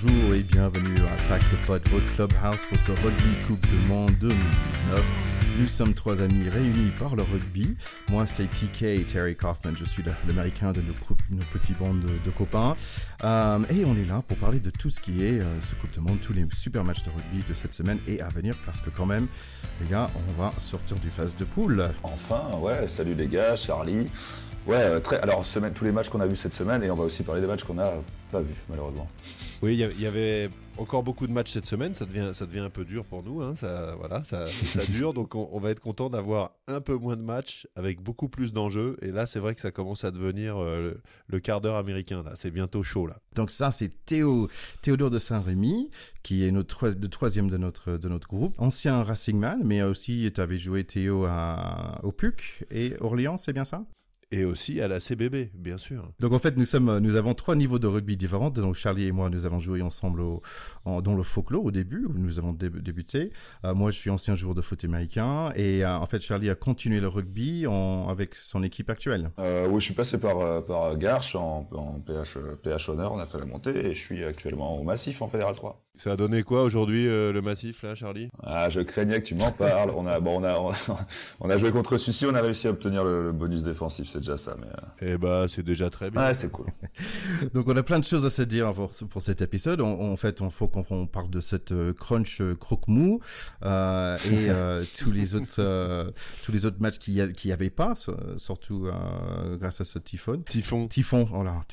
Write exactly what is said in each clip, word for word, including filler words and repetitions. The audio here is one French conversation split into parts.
Bonjour et bienvenue à Pack de Pod, votre clubhouse pour ce Rugby Coupe du Monde deux mille dix-neuf. Nous sommes trois amis réunis par le rugby. Moi, c'est T K, Terry Kaufman. Je suis l'américain de nos, nos petits bandes de, de copains. Euh, et on est là pour parler de tout ce qui est euh, ce Coupe du Monde, tous les super matchs de rugby de cette semaine et à venir. Parce que quand même, les gars, on va sortir du phase de poule. Enfin, ouais, salut les gars, Charlie. Ouais, très, alors semaine, tous les matchs qu'on a vus cette semaine et on va aussi parler des matchs qu'on n'a pas vus, malheureusement. Oui, il y avait encore beaucoup de matchs cette semaine, ça devient, ça devient un peu dur pour nous, hein. ça, voilà, ça, ça dure, donc on, on va être content d'avoir un peu moins de matchs avec beaucoup plus d'enjeux, et là c'est vrai que ça commence à devenir euh, le, le quart d'heure américain, là, c'est bientôt chaud là. Donc ça c'est Théo, Théodore de Saint-Rémy, qui est notre, le troisième de notre, de notre groupe, ancien Racing Man, mais aussi tu avais joué Théo à, au P U C et Orléans, c'est bien ça ? Et aussi à la C B B, bien sûr. Donc en fait, nous sommes, nous avons trois niveaux de rugby différents. Donc Charlie et moi, nous avons joué ensemble au, en, dans le folklore au début, où nous avons dé- débuté. Euh, moi, je suis ancien joueur de foot américain. Et euh, en fait, Charlie a continué le rugby en, avec son équipe actuelle. Euh, oui, je suis passé par, par Garches en, en P H, P H Honneur, on a fait la montée et je suis actuellement au Massif en Fédéral trois. Ça a donné quoi aujourd'hui euh, le Massif là, Charlie ? Ah, je craignais que tu m'en parles. On a, bon, on a, on a, on a joué contre celui-ci, on a réussi à obtenir le, le bonus défensif, c'est déjà ça. Mais euh... Eh bah, c'est déjà très bien. Ouais, c'est cool. Donc on a plein de choses à se dire pour, pour cet épisode. On, en fait, il faut qu'on parle de cette euh, crunch euh, croque-mou euh, et euh, tous les autres, euh, tous les autres matchs qu'il y, a, qu'il y avait pas, surtout euh, grâce à ce typhon. Typhon. Typhon, oh là.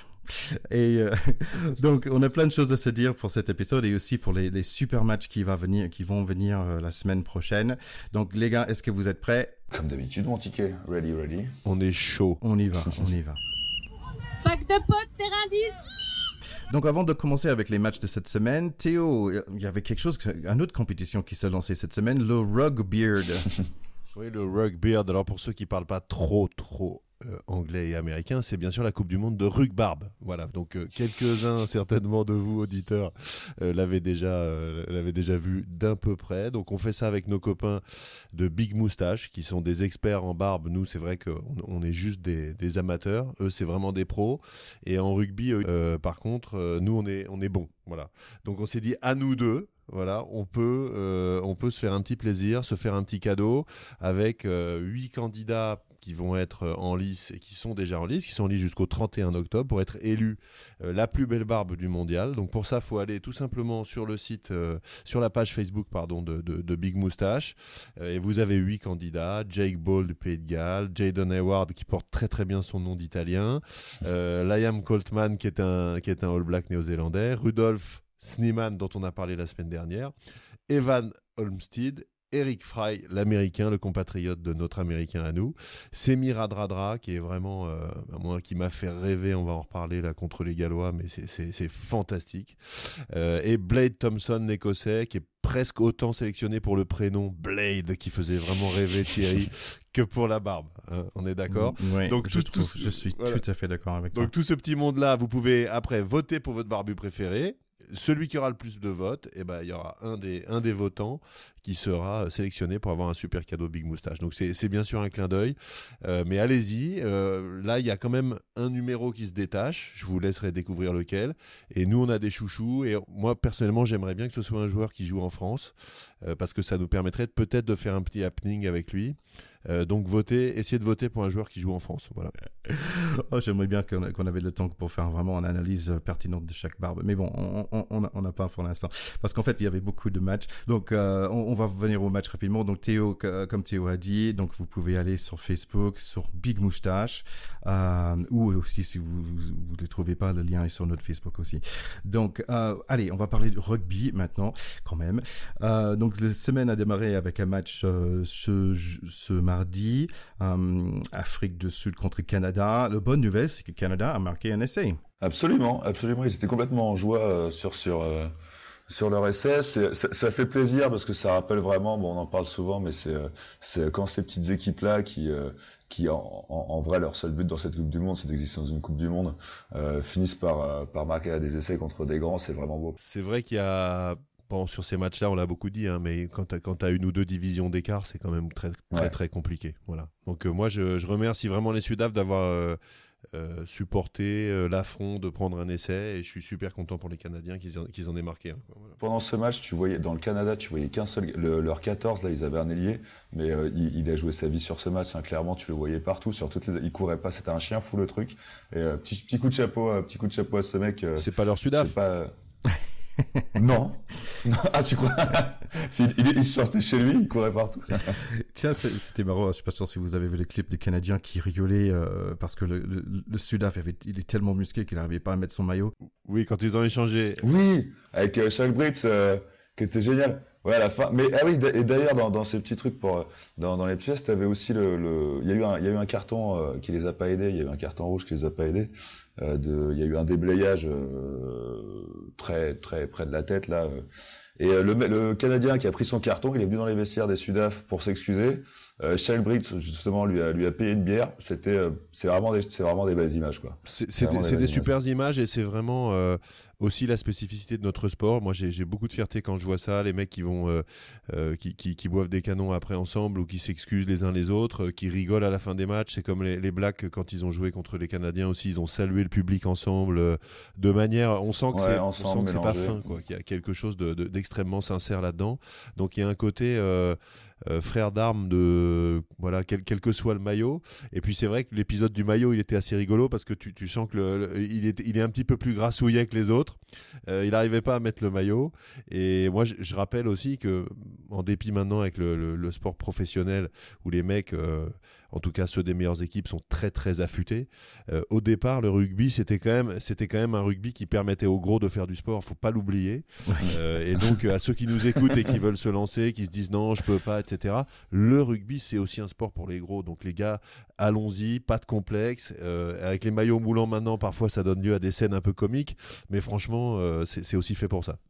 Et euh, donc on a plein de choses à se dire pour cet épisode et aussi pour les, les super matchs qui, va venir, qui vont venir euh, la semaine prochaine. Donc les gars, est-ce que vous êtes prêts ? Comme d'habitude, mon ticket. Ready, ready. On est chaud. On y va, on y va. Pack de potes, terrain dix. Donc avant de commencer avec les matchs de cette semaine, Théo, il y avait quelque chose, une autre compétition qui s'est lancée cette semaine, le Rugbeard. Oui, le Rugbeard. Alors pour ceux qui parlent pas trop trop Euh, anglais et américain, c'est bien sûr la Coupe du Monde de rugbarbe. Voilà, donc euh, quelques-uns certainement de vous auditeurs euh, l'avaient déjà euh, l'avaient déjà vu d'un peu près. Donc on fait ça avec nos copains de Big Moustache qui sont des experts en barbe. Nous, c'est vrai qu'on on est juste des, des amateurs. Eux, c'est vraiment des pros. Et en rugby, euh, par contre, euh, nous on est on est bons. Voilà. Donc on s'est dit à nous deux. Voilà, on peut, euh, on peut se faire un petit plaisir, se faire un petit cadeau avec euh, huit candidats qui vont être en lice et qui sont déjà en lice, qui sont en lice jusqu'au trente et un octobre pour être élus euh, la plus belle barbe du mondial. Donc pour ça, il faut aller tout simplement sur le site, euh, sur la page Facebook pardon, de, de, de Big Moustache. Euh, et vous avez huit candidats. Jake Ball du Pays de Galles, Jayden Hayward qui porte très très bien son nom d'italien, euh, Liam Coltman qui est un, qui est un All Black néo-zélandais, Rudolf Sneeman dont on a parlé la semaine dernière, Evan Olmstead, Eric Fry, l'américain, le compatriote de notre américain à nous, Semi Radradra, qui est vraiment, euh, moi, qui m'a fait rêver, on va en reparler là contre les Gallois, mais c'est, c'est, c'est fantastique. Euh, et Blade Thompson, l'écossais, qui est presque autant sélectionné pour le prénom Blade, qui faisait vraiment rêver Thierry, que pour la barbe. Hein, on est d'accord ? Oui, Donc, je, tout, trouve, tout, je suis voilà. tout à fait d'accord avec toi. Donc tout ce petit monde-là, vous pouvez après voter pour votre barbu préféré. Celui qui aura le plus de votes, eh ben, il y aura un des, un des votants qui sera sélectionné pour avoir un super cadeau Big Moustache. Donc c'est, c'est bien sûr un clin d'œil, euh, mais allez-y. Euh, là, il y a quand même un numéro qui se détache. Je vous laisserai découvrir lequel. Et nous, on a des chouchous. Et moi, personnellement, j'aimerais bien que ce soit un joueur qui joue en France, euh, parce que ça nous permettrait de, peut-être de faire un petit happening avec lui. Euh, donc votez, essayez de voter pour un joueur qui joue en France. Voilà. Oh, j'aimerais bien qu'on, qu'on avait le temps pour faire vraiment une analyse pertinente de chaque barbe. Mais bon, on n'a pas pour l'instant. Parce qu'en fait, il y avait beaucoup de matchs. Donc, euh, on, on va revenir au match rapidement. Donc, Théo, comme Théo a dit, donc vous pouvez aller sur Facebook, sur Big Moustache, euh, ou aussi, si vous ne le trouvez pas, le lien est sur notre Facebook aussi. Donc, euh, allez, on va parler de rugby maintenant, quand même. Euh, donc, la semaine a démarré avec un match euh, ce, ce mardi, euh, Afrique du Sud contre Canada. La bonne nouvelle, c'est que Canada a marqué un essai. Absolument, absolument. Ils étaient complètement en joie euh, sur sur euh, sur leur essai. C'est, ça, ça fait plaisir parce que ça rappelle vraiment. Bon, on en parle souvent, mais c'est c'est quand ces petites équipes là qui euh, qui en, en, en vrai leur seul but dans cette Coupe du Monde, c'est d'exister dans une Coupe du Monde, euh, finissent par euh, par marquer des essais contre des grands. C'est vraiment beau. C'est vrai qu'il y a Bon, sur ces matchs-là, on l'a beaucoup dit, hein, mais quand tu as quand t'as une ou deux divisions d'écart, c'est quand même très, très, ouais. très compliqué. Voilà. Donc, euh, moi, je, je remercie vraiment les Sudaf d'avoir euh, euh, supporter euh, l'affront de prendre un essai, et je suis super content pour les Canadiens qu'ils en, qu'ils en aient marqué un. Voilà. Pendant ce match, tu voyais dans le Canada, tu voyais qu'un seul, le, leur quatorze là, ils avaient un ailier, mais euh, il, il a joué sa vie sur ce match. Hein, clairement, tu le voyais partout, sur toutes les, il courait pas, c'était un chien fou le truc. Et euh, petit, petit coup de chapeau, euh, petit coup de chapeau à ce mec. Euh, c'est pas leur Sudaf. C'est pas. Euh... non. Ah, tu crois? il, il, il sortait chez lui, il courait partout. Tiens, c'était marrant. Je suis pas sûr si vous avez vu le clip des Canadiens qui rigolaient euh, parce que le, le, le Sudaf, il est tellement musclé qu'il n'arrivait pas à mettre son maillot. Oui, quand ils ont échangé. Oui, avec euh, Charles Brits, euh, qui était génial. Ouais, à la fin. Mais ah oui, et d'ailleurs, dans, dans ces petits trucs, pour, dans, dans les pièces, t'avais aussi le, le, il y a eu un, il y a eu un carton euh, qui les a pas aidés. Il y a eu un carton rouge qui les a pas aidés. Euh, de, il y a eu un déblayage euh, très, très près de la tête là. Et euh, le, le Canadien qui a pris son carton, il est venu dans les vestiaires des Sudaf pour s'excuser. Euh, Charles Brits justement lui a lui a payé une bière. C'était, euh, c'est vraiment des, c'est vraiment des belles images quoi. C'est, c'est, c'est des, des, c'est des super images, et c'est vraiment euh, aussi la spécificité de notre sport. Moi, j'ai, j'ai beaucoup de fierté quand je vois ça, les mecs qui vont, euh, euh, qui, qui, qui boivent des canons après ensemble, ou qui s'excusent les uns les autres, euh, qui rigolent à la fin des matchs. C'est comme les, les Blacks quand ils ont joué contre les Canadiens aussi, ils ont salué le public ensemble euh, de manière, on sent que ouais, c'est, ensemble, on sent que c'est pas fin, quoi. Qu'il y a quelque chose de, de, d'extrêmement sincère là-dedans. Donc il y a un côté euh, Euh, frère d'armes de voilà quel, quel que soit le maillot. Et puis c'est vrai que l'épisode du maillot, il était assez rigolo parce que tu, tu sens que le, le, il, est, il est un petit peu plus grassouillet que les autres. Euh, il n'arrivait pas à mettre le maillot. Et moi je, je rappelle aussi que, en dépit maintenant avec le, le, le sport professionnel où les mecs euh, en tout cas ceux des meilleures équipes sont très très affûtés, euh, au départ le rugby c'était quand même c'était quand même un rugby qui permettait aux gros de faire du sport, faut pas l'oublier. euh, et donc à ceux qui nous écoutent et qui veulent se lancer, qui se disent non je peux pas, etc., le rugby c'est aussi un sport pour les gros. Donc les gars, allons-y, pas de complexe. Euh, avec les maillots moulants maintenant, parfois ça donne lieu à des scènes un peu comiques, mais franchement euh, c'est, c'est aussi fait pour ça.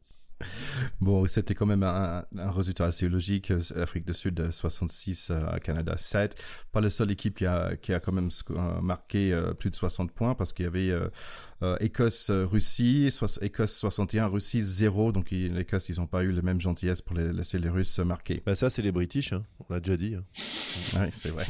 Bon, c'était quand même un, un résultat assez logique. Afrique du Sud soixante-six, euh, Canada sept. Pas la seule équipe qui a, qui a quand même euh, marqué euh, plus de soixante points, parce qu'il y avait euh, euh, Écosse-Russie, so- Écosse soixante et un, Russie zéro. Donc il, l'Écosse, ils n'ont pas eu la même gentillesse pour les, laisser les Russes marquer. Bah ça, c'est les British, hein. On l'a déjà dit. Hein. Oui, c'est vrai.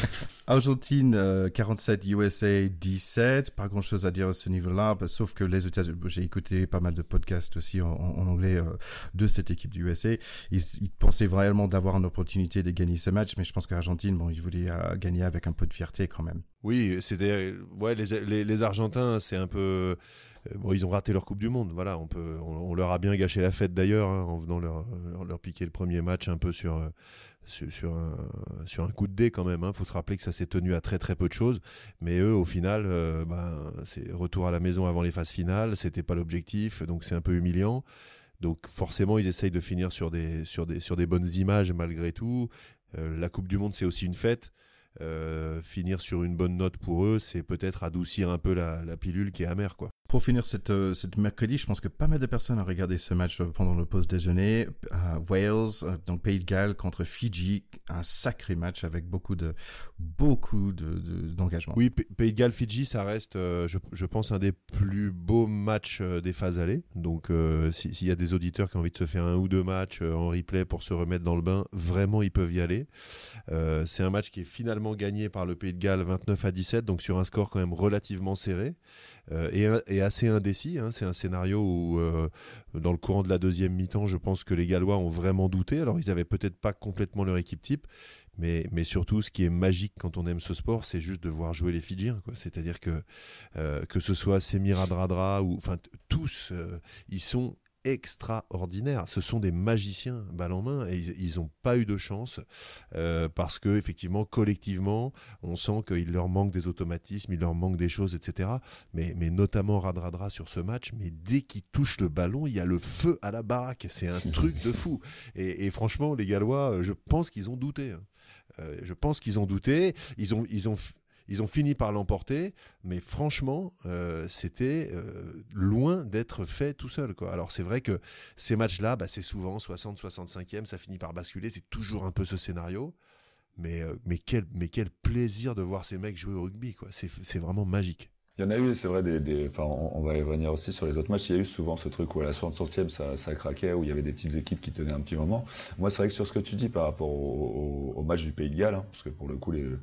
Argentine euh, quarante-sept, U S A dix-sept. Pas grand-chose à dire à ce niveau-là, bah, sauf que les États-Unis, j'ai écouté pas mal de podcasts aussi en, en anglais euh, de cette équipe du U S A. Ils, ils pensaient vraiment d'avoir une opportunité de gagner ce match, mais je pense qu'Argentine, bon, ils voulaient euh, gagner avec un peu de fierté quand même. Oui, c'était ouais les, les, les Argentins, c'est un peu bon, ils ont raté leur Coupe du Monde. Voilà, on peut on, on leur a bien gâché la fête d'ailleurs, hein, en venant leur, leur leur piquer le premier match un peu sur sur, sur un sur un coup de dé quand même. Hein. Faut se rappeler que ça s'est tenu à très très peu de choses, mais eux au final, euh, ben c'est retour à la maison avant les phases finales. C'était pas l'objectif, donc c'est un peu humiliant. Donc forcément, ils essayent de finir sur des sur des sur des bonnes images malgré tout. Euh, la Coupe du Monde, c'est aussi une fête. Euh, finir sur une bonne note pour eux, c'est peut-être adoucir un peu la, la pilule qui est amère, quoi. Pour finir cette, euh, cette mercredi, je pense que pas mal de personnes ont regardé ce match pendant le pause déjeuner. Euh, Wales, euh, donc Pays de Galles contre Fidji, un sacré match avec beaucoup de beaucoup de, de, d'engagement. Oui, P- Pays de Galles Fidji, ça reste, euh, je, je pense, un des plus beaux matchs euh, des phases allées. Donc, euh, si, s'il y a des auditeurs qui ont envie de se faire un ou deux matchs euh, en replay pour se remettre dans le bain, vraiment, ils peuvent y aller. Euh, c'est un match qui est finalement gagné par le Pays de Galles vingt-neuf à dix-sept, donc sur un score quand même relativement serré. Euh, et, et assez indécis, hein. C'est un scénario où, euh, dans le courant de la deuxième mi-temps, je pense que les Gallois ont vraiment douté. Alors, ils n'avaient peut-être pas complètement leur équipe type, mais, mais surtout, ce qui est magique quand on aime ce sport, c'est juste de voir jouer les Fidjiens, quoi. C'est-à-dire que, euh, que ce soit Semir Radradra, ou enfin t- tous, euh, ils sont extraordinaires. Ce sont des magiciens balle en main, et ils n'ont pas eu de chance euh, parce que effectivement collectivement on sent qu'il leur manque des automatismes, il leur manque des choses, etc. Mais, mais notamment Radradra sur ce match, mais dès qu'il touche le ballon, il y a le feu à la baraque. C'est un truc de fou. Et, et franchement, les Gallois, je pense qu'ils ont douté. Hein. Euh, je pense qu'ils ont douté. Ils ont, ils ont Ils ont fini par l'emporter, mais franchement, euh, c'était euh, loin d'être fait tout seul, quoi. Alors c'est vrai que ces matchs-là, bah, c'est souvent soixante soixante-cinquième, ça finit par basculer, c'est toujours un peu ce scénario. Mais, euh, mais, quel, mais quel plaisir de voir ces mecs jouer au rugby, quoi. C'est, c'est vraiment magique. Il y en a eu, c'est vrai, des, des, enfin, on, on va y revenir aussi sur les autres matchs. Il y a eu souvent ce truc où à la soixante-septième, ça, ça craquait, où il y avait des petites équipes qui tenaient un petit moment. Moi, c'est vrai que sur ce que tu dis par rapport au, au, au match du Pays de Galles, hein, parce que pour le coup, les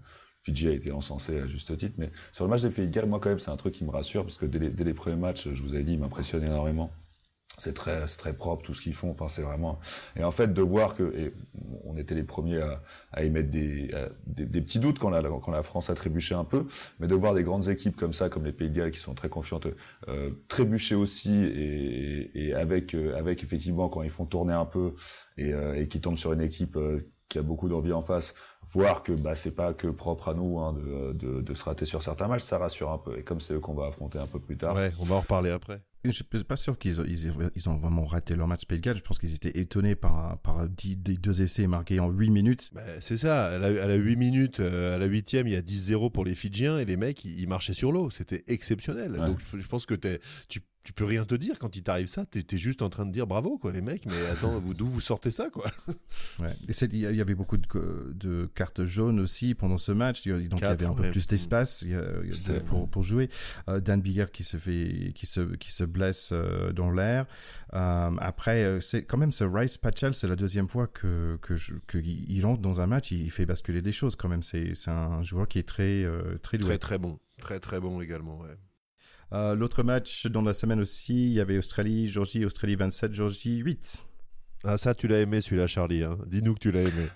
Fidji a été encensé à juste titre, mais sur le match des Pays de Galles, moi quand même, c'est un truc qui me rassure, parce que dès les, dès les premiers matchs, je vous avais dit, ils m'impressionnent énormément. C'est très, c'est très propre tout ce qu'ils font. Enfin, c'est vraiment. Et en fait, de voir que, et on était les premiers à, à émettre des, à, des, des petits doutes quand la, quand la France a trébuché un peu, mais de voir des grandes équipes comme ça, comme les Pays de Galles, qui sont très confiantes, euh, trébucher aussi, et, et avec, euh, avec effectivement quand ils font tourner un peu et, euh, et qui tombent sur une équipe euh, qui a beaucoup d'envie en face, voir que bah c'est pas que propre à nous hein, de, de, de se rater sur certains matchs, ça rassure un peu. Et comme c'est eux qu'on va affronter un peu plus tard. Ouais, on va en reparler après. Je suis pas sûr qu'ils ont, ils, ils ont vraiment raté leur match Pays de Galles. Je pense qu'ils étaient étonnés par, par dix, deux essais marqués en huit minutes. Bah, c'est ça, à la, à la huit minutes, euh, à la huitième, il y a dix zéro pour les Fidjiens et les mecs, ils, ils marchaient sur l'eau. C'était exceptionnel. Ouais. Donc je, je pense que t'es, tu tu peux rien te dire quand il t'arrive ça. T'es, t'es juste en train de dire bravo, quoi, les mecs. Mais attends, vous, d'où vous sortez ça, quoi? Ouais. Et c'est, il y avait beaucoup de, de cartes jaunes aussi pendant ce match. Donc quatre, il y avait un peu ouais. plus d'espace il y a, il y a pour, pour jouer. Euh, Dan Biggar qui se fait, qui se, qui se blesse euh, dans l'air. Euh, après, c'est quand même ce Rice Patchell, c'est la deuxième fois que que, je, que il entre dans un match, il fait basculer des choses quand même. C'est, c'est un joueur qui est très euh, très doué. Très très bon, très très bon également. Ouais. Euh, l'autre match dans la semaine aussi, il y avait Australie, Géorgie, Australie vingt-sept, Géorgie huit. Ah ça, tu l'as aimé celui-là, Charlie. Hein. Dis-nous que tu l'as aimé.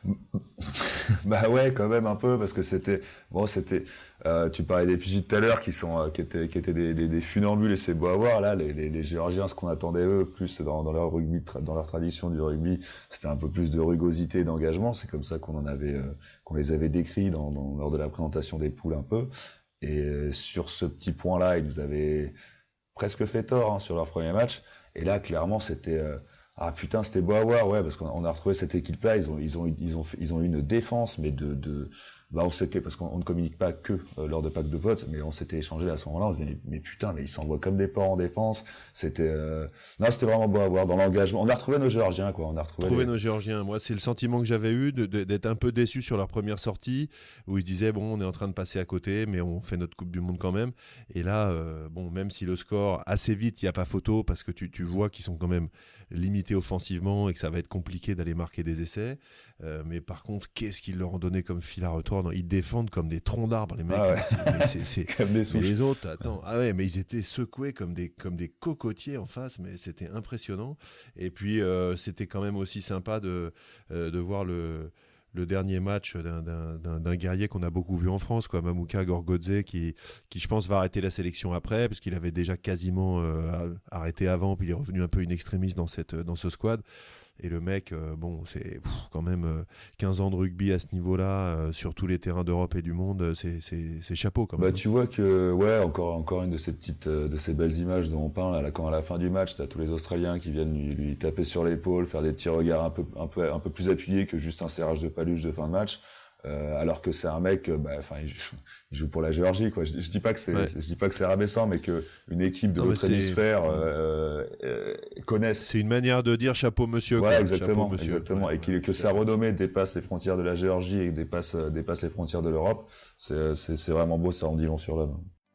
Bah ouais, quand même un peu, parce que c'était bon, c'était. Euh, tu parlais des Fidji tout à l'heure, qui sont, euh, qui étaient, qui étaient des, des, des funambules, et c'est beau à voir. Là, les, les, les Géorgiens, ce qu'on attendait eux, plus dans, dans leur rugby, dans leur tradition du rugby, c'était un peu plus de rugosité et d'engagement. C'est comme ça qu'on en avait, euh, qu'on les avait décrits dans, dans, lors de la présentation des poules un peu. Et euh, sur ce petit point-là, ils nous avaient presque fait tort hein, sur leur premier match. Et là, clairement, c'était euh, ah putain, c'était beau à voir, ouais, parce qu'on a retrouvé cette équipe-là. Ils ont, ils ont, ils ont, ils ont eu une défense, mais de, de, bah on s'était, parce qu'on ne communique pas que euh, lors de packs de potes, mais on s'était échangé à ce moment-là. On se disait, mais, mais putain, mais ils s'envoient comme des porcs en défense. C'était, euh... non, c'était vraiment beau à voir dans l'engagement. On a retrouvé nos Géorgiens, quoi. On a retrouvé Trouver les... nos Géorgiens. Moi, c'est le sentiment que j'avais eu de, de, d'être un peu déçu sur leur première sortie, où ils se disaient bon, on est en train de passer à côté, mais on fait notre Coupe du Monde quand même. Et là, euh, bon, même si le score assez vite, il y a pas photo, parce que tu, tu vois qu'ils sont quand même limités offensivement et que ça va être compliqué d'aller marquer des essais. Euh, mais par contre, qu'est-ce qu'ils leur ont donné comme fil à retordre? Ils défendent comme des troncs d'arbres, les mecs. Ah ouais. c'est, c'est, c'est... comme des souches. Mais les autres, attends, ah ouais, mais ils étaient secoués comme des comme des cocotiers en face, mais c'était impressionnant. Et puis euh, c'était quand même aussi sympa de euh, de voir le le dernier match d'un, d'un, d'un, d'un guerrier qu'on a beaucoup vu en France, quoi, Mamouka Gorgodze, qui, qui je pense va arrêter la sélection après, parce qu'il avait déjà quasiment euh, arrêté avant, puis il est revenu un peu in extremis dans, cette, dans ce squad. Et le mec, euh, bon, c'est pff, quand même euh, quinze ans de rugby à ce niveau-là, euh, sur tous les terrains d'Europe et du monde, c'est, c'est, c'est chapeau quand même. Bah, tu vois que, ouais, encore, encore une de ces petites, euh, de ces belles images dont on parle, là, quand à la fin du match, t'as tous les Australiens qui viennent lui, lui taper sur l'épaule, faire des petits regards un peu, un peu, un peu plus appuyés que juste un serrage de paluche de fin de match. Euh, alors que c'est un mec, bah, enfin, il, il joue pour la Géorgie, quoi. Je, je dis pas que c'est, ouais. je dis pas que c'est rabaissant, mais que une équipe de non, l'autre hémisphère euh, euh, connaisse. C'est une manière de dire chapeau monsieur. Voilà, quoi. exactement, chapeau, monsieur, exactement, ouais, et qu'il, que sa renommée dépasse les frontières de la Géorgie et dépasse, dépasse les frontières de l'Europe. C'est, c'est, c'est vraiment beau, ça en dit long sur l'homme.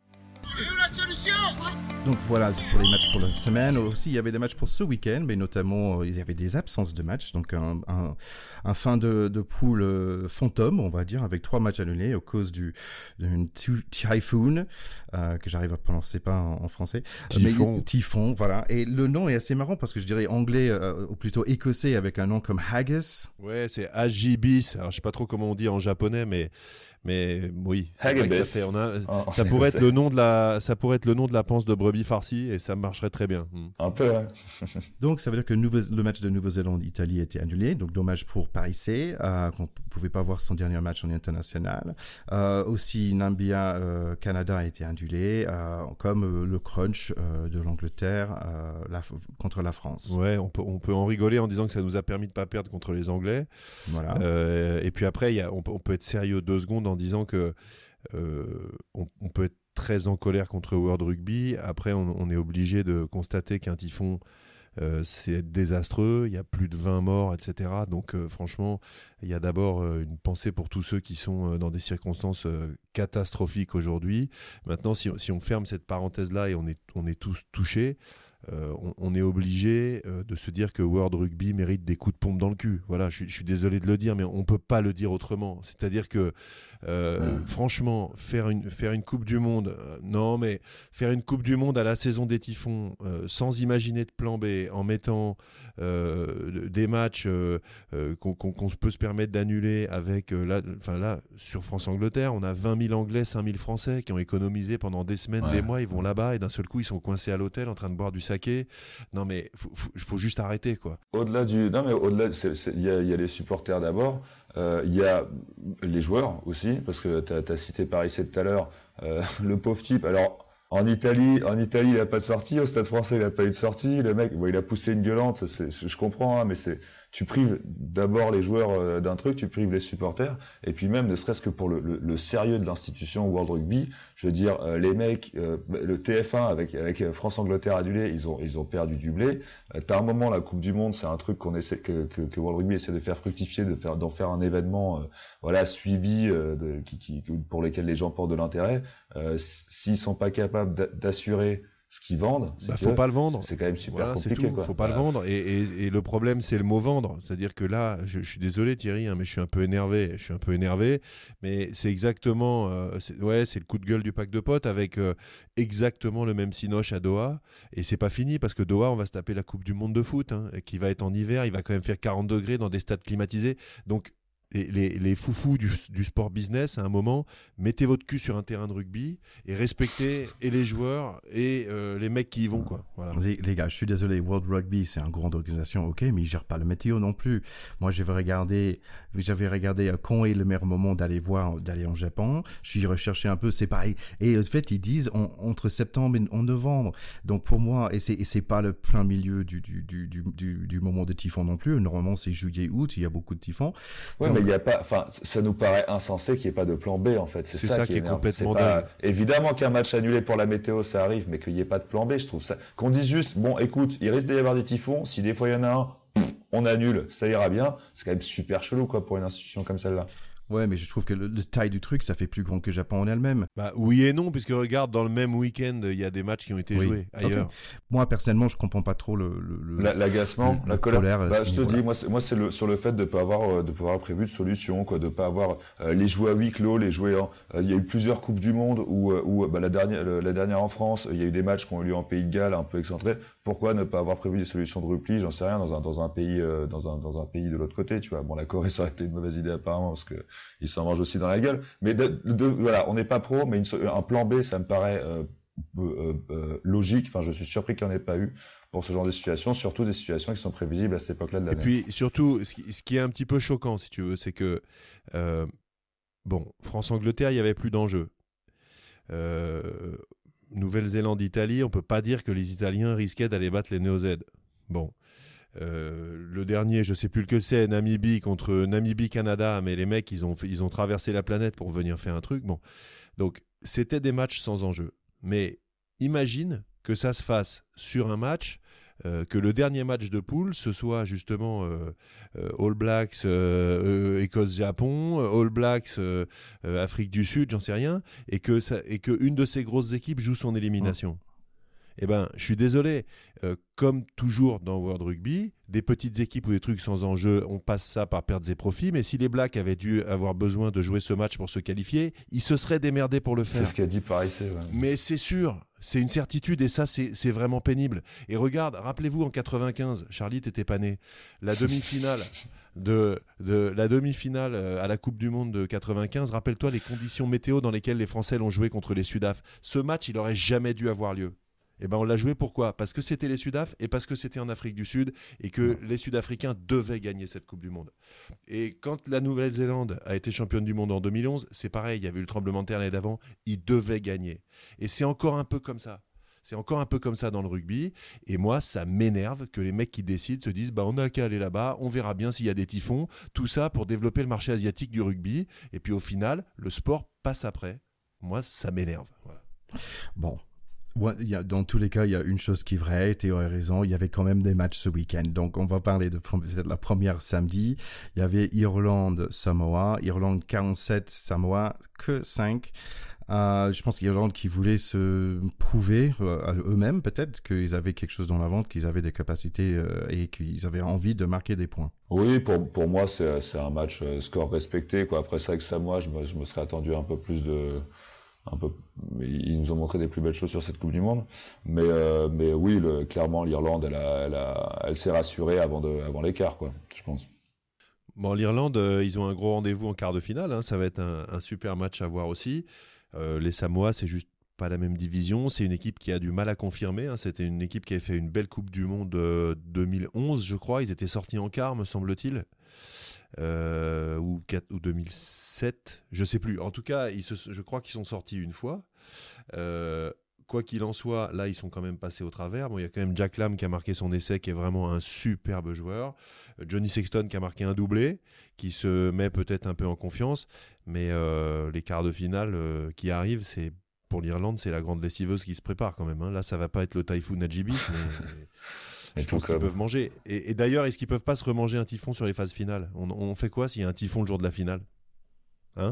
Donc voilà, c'est pour les matchs pour la semaine. Aussi, il y avait des matchs pour ce week-end, mais notamment, il y avait des absences de matchs. Donc un, un, un fin de, de poule euh, fantôme, on va dire, avec trois matchs annulés à cause du, d'une typhoon, euh, que j'arrive à prononcer pas en, en français. Typhon. Mais, typhon, voilà. Et le nom est assez marrant parce que je dirais anglais, euh, ou plutôt écossais, avec un nom comme Haggis. Ouais, c'est Agibis. Alors, je sais pas trop comment on dit en japonais, mais... Mais oui, c'est vrai que ça, fait, on a, oh, ça pourrait être le nom de la, ça pourrait être le nom de la panse de brebis farcie et ça marcherait très bien. Un peu. Ouais. Donc ça veut dire que le match de Nouvelle-Zélande-Italie a été annulé, donc dommage pour Paris C, euh, qu'on pouvait pas voir son dernier match en international. Euh, aussi Nambia euh, Canada a été annulé, euh, comme euh, le crunch euh, de l'Angleterre euh, la, contre la France. Ouais, on peut on peut en rigoler en disant que ça nous a permis de pas perdre contre les Anglais. Voilà. Euh, et puis après, il y a, on, on peut être sérieux deux secondes en en disant que euh, on, on peut être très en colère contre World Rugby. Après, on, on est obligé de constater qu'un typhon, euh, c'est désastreux. Il y a plus de vingt morts, et cetera. Donc, euh, franchement, il y a d'abord euh, une pensée pour tous ceux qui sont euh, dans des circonstances euh, catastrophiques aujourd'hui. Maintenant, si, si on ferme cette parenthèse-là et on est, on est tous touchés, euh, on, on est obligé euh, de se dire que World Rugby mérite des coups de pompe dans le cul. Voilà, je, je suis désolé de le dire, mais on peut pas le dire autrement. C'est-à-dire que euh, mmh. franchement, faire une faire une Coupe du Monde, euh, non, mais faire une Coupe du Monde à la saison des Typhons, euh, sans imaginer de plan B, en mettant euh, des matchs euh, euh, qu'on, qu'on, qu'on peut se permettre d'annuler avec, euh, là, enfin là, sur France-Angleterre, on a vingt mille Anglais, cinq mille Français qui ont économisé pendant des semaines, ouais. des mois, ils vont là-bas et d'un seul coup, ils sont coincés à l'hôtel en train de boire du saké. Non, mais faut, faut, faut juste arrêter, quoi. Au-delà du, non mais au-delà, il y a, y a les supporters d'abord. Il euh, y a les joueurs aussi, parce que tu as cité Paris sept tout à l'heure, euh, le pauvre type. Alors, en Italie, en Italie, il a pas de sortie. Au Stade Français, il a pas eu de sortie. Le mec, bon, il a poussé une gueulante. Ça, c'est, je comprends, hein, mais c'est, tu prives d'abord les joueurs euh, d'un truc, tu prives les supporters, et puis même, ne serait-ce que pour le, le, le sérieux de l'institution World Rugby, je veux dire, euh, les mecs, euh, le T F un avec avec France-Angleterre adulé, ils ont ils ont perdu du blé. Euh, t'as un moment, la Coupe du Monde, c'est un truc qu'on essaie que, que que World Rugby essaie de faire fructifier, de faire d'en faire un événement, euh, voilà, suivi, euh, de, qui, qui pour lesquels les gens portent de l'intérêt. Euh, s'ils sont pas capables d'assurer ce qu'ils vendent, c'est bah, faut pas le vendre. C'est quand même super voilà, compliqué, quoi. Faut pas voilà. le vendre. Et, et, et le problème, c'est le mot vendre. C'est-à-dire que là, je, je suis désolé Thierry, hein, mais je suis un peu énervé. Je suis un peu énervé, mais c'est exactement, euh, c'est, ouais, c'est le coup de gueule du pack de potes avec euh, exactement le même cinoche à Doha. Et c'est pas fini parce que Doha, on va se taper la Coupe du Monde de foot, hein, qui va être en hiver. Il va quand même faire quarante degrés dans des stades climatisés. Donc Les, les, les foufous du, du sport business, à un moment, mettez votre cul sur un terrain de rugby et respectez et les joueurs et euh, les mecs qui y vont, quoi. Voilà. Les, les gars, je suis désolé, World Rugby, c'est une grande organisation, ok, mais ils gèrent pas le météo non plus. Moi, j'avais regardé, j'avais regardé quand est le meilleur moment d'aller voir, d'aller en Japon. Je suis recherché un peu, c'est pareil. Et en fait, ils disent on, entre septembre et en novembre. Donc pour moi, et c'est, et c'est pas le plein milieu du, du, du, du, du, du moment de typhon non plus. Normalement, c'est juillet, août, il y a beaucoup de typhons. Ouais, donc, mais il y a pas, enfin, ça nous paraît insensé qu'il n'y ait pas de plan B, en fait. C'est, c'est ça, ça qui est, est complètement dingue. Évidemment qu'un match annulé pour la météo, ça arrive, mais qu'il n'y ait pas de plan B, je trouve ça. Qu'on dise juste, bon, écoute, il risque d'y avoir des typhons. Si des fois il y en a un, on annule, ça ira bien. C'est quand même super chelou, quoi, pour une institution comme celle-là. Ouais, mais je trouve que le, le taille du truc, ça fait plus grand que Japon en elle-même. Bah oui et non, puisque regarde, dans le même week-end, il y a des matchs qui ont été oui. joués ailleurs. Okay. Moi, personnellement, je comprends pas trop le... le, le la, l'agacement, le, la colère. colère bah, je te voilà. dis, moi, c'est, moi, c'est le, sur le fait de pas avoir, de pas avoir prévu de solution, quoi, de pas avoir euh, les jouer à huis clos, les jouer en... Il euh, y a eu plusieurs Coupes du Monde où, où bah, la dernière, la dernière en France, il y a eu des matchs qui ont eu lieu en Pays de Galles, un peu excentrés. Pourquoi ne pas avoir prévu des solutions de repli, j'en sais rien, dans un, dans un pays, euh, dans un, dans un pays de l'autre côté, tu vois. Bon, la Corée, ça aurait été une mauvaise idée apparemment, parce que ils s'en mangent aussi dans la gueule, mais de, de, voilà, on n'est pas pro, mais une, un plan B, ça me paraît euh, euh, euh, logique. Enfin, je suis surpris qu'il n'y en ait pas eu pour ce genre de situation, surtout des situations qui sont prévisibles à cette époque-là de l'année. Et puis surtout, ce qui, ce qui est un petit peu choquant, si tu veux, c'est que euh, bon, France-Angleterre, il y avait plus d'enjeu. Euh, Nouvelle-Zélande-Italie, on peut pas dire que les Italiens risquaient d'aller battre les Néo-Z. Bon. Euh, le dernier, je sais plus lequel c'est, Namibie contre Namibie-Canada, mais les mecs, ils ont, ils ont traversé la planète pour venir faire un truc. Bon, donc c'était des matchs sans enjeu. Mais imagine que ça se fasse sur un match, euh, que le dernier match de poule, ce soit justement euh, euh, All Blacks, euh, euh, Écosse-Japon, All Blacks, euh, euh, Afrique du Sud, j'en sais rien, et que ça, et que une de ces grosses équipes joue son élimination. Mmh. Eh ben, je suis désolé. Euh, comme toujours dans World Rugby, des petites équipes ou des trucs sans enjeu, on passe ça par pertes et profits. Mais si les Blacks avaient dû avoir besoin de jouer ce match pour se qualifier, ils se seraient démerdés pour le faire. C'est ce qu'a dit Paris. C'est, ouais. Mais c'est sûr, c'est une certitude et ça, c'est, c'est vraiment pénible. Et regarde, rappelez-vous en quatre-vingt-quinze, Charlie, t'étais pas né. La demi-finale. De, de la demi-finale à la Coupe du Monde de quatre-vingt-quinze, rappelle-toi les conditions météo dans lesquelles les Français l'ont joué contre les Sudaf. Ce match, il aurait jamais dû avoir lieu. Eh ben on l'a joué pourquoi ? Parce que c'était les Sudaf et parce que c'était en Afrique du Sud et que les Sud-Africains devaient gagner cette Coupe du Monde. Et quand la Nouvelle-Zélande a été championne du monde en deux mille onze, c'est pareil, il y avait eu le tremblement de terre l'année d'avant, ils devaient gagner. Et c'est encore un peu comme ça. C'est encore un peu comme ça dans le rugby. Et moi, ça m'énerve que les mecs qui décident se disent bah, on n'a qu'à aller là-bas, on verra bien s'il y a des typhons. Tout ça pour développer le marché asiatique du rugby. Et puis au final, le sport passe après. Moi, ça m'énerve. Voilà. Bon. Ouais, il y a, dans tous les cas, il y a une chose qui est vraie, Théo a raison, il y avait quand même des matchs ce week-end. Donc, on va parler de peut-être la première samedi. Il y avait Irlande-Samoa, Irlande quarante-sept, Samoa que cinq. Euh, je pense qu'il y a l'Irlande qui voulait se prouver euh, à eux-mêmes peut-être qu'ils avaient quelque chose dans la vente, qu'ils avaient des capacités euh, et qu'ils avaient envie de marquer des points. Oui, pour pour moi c'est c'est un match euh, score respecté quoi. Après ça avec Samoa, je me je me serais attendu un peu plus de un peu ils nous ont montré des plus belles choses sur cette Coupe du monde, mais euh, mais oui, le, clairement l'Irlande elle a elle a elle s'est rassurée avant de avant l'écart quoi, je pense. Bon, l'Irlande, euh, ils ont un gros rendez-vous en quart de finale, hein, ça va être un, un super match à voir aussi. Euh, les Samoa, c'est juste pas la même division. C'est une équipe qui a du mal à confirmer. Hein. C'était une équipe qui avait fait une belle Coupe du Monde euh, deux mille onze, je crois. Ils étaient sortis en quart, me semble-t-il. Euh, ou, quatre, ou deux mille sept, je sais plus. En tout cas, ils se, je crois qu'ils sont sortis une fois. Euh, quoi qu'il en soit, là, ils sont quand même passés au travers. Bon, il y a quand même Jack Lamb qui a marqué son essai, qui est vraiment un superbe joueur. Johnny Sexton qui a marqué un doublé, qui se met peut-être un peu en confiance. Mais euh, les quarts de finale euh, qui arrivent, c'est pour l'Irlande, c'est la grande lessiveuse qui se prépare quand même. Hein. Là, ça va pas être le Typhoon Najibis, mais je pense qu'ils peuvent manger. Et, et d'ailleurs, est-ce qu'ils peuvent pas se remanger un typhon sur les phases finales ? on, on fait quoi s'il y a un typhon le jour de la finale ? Hein ?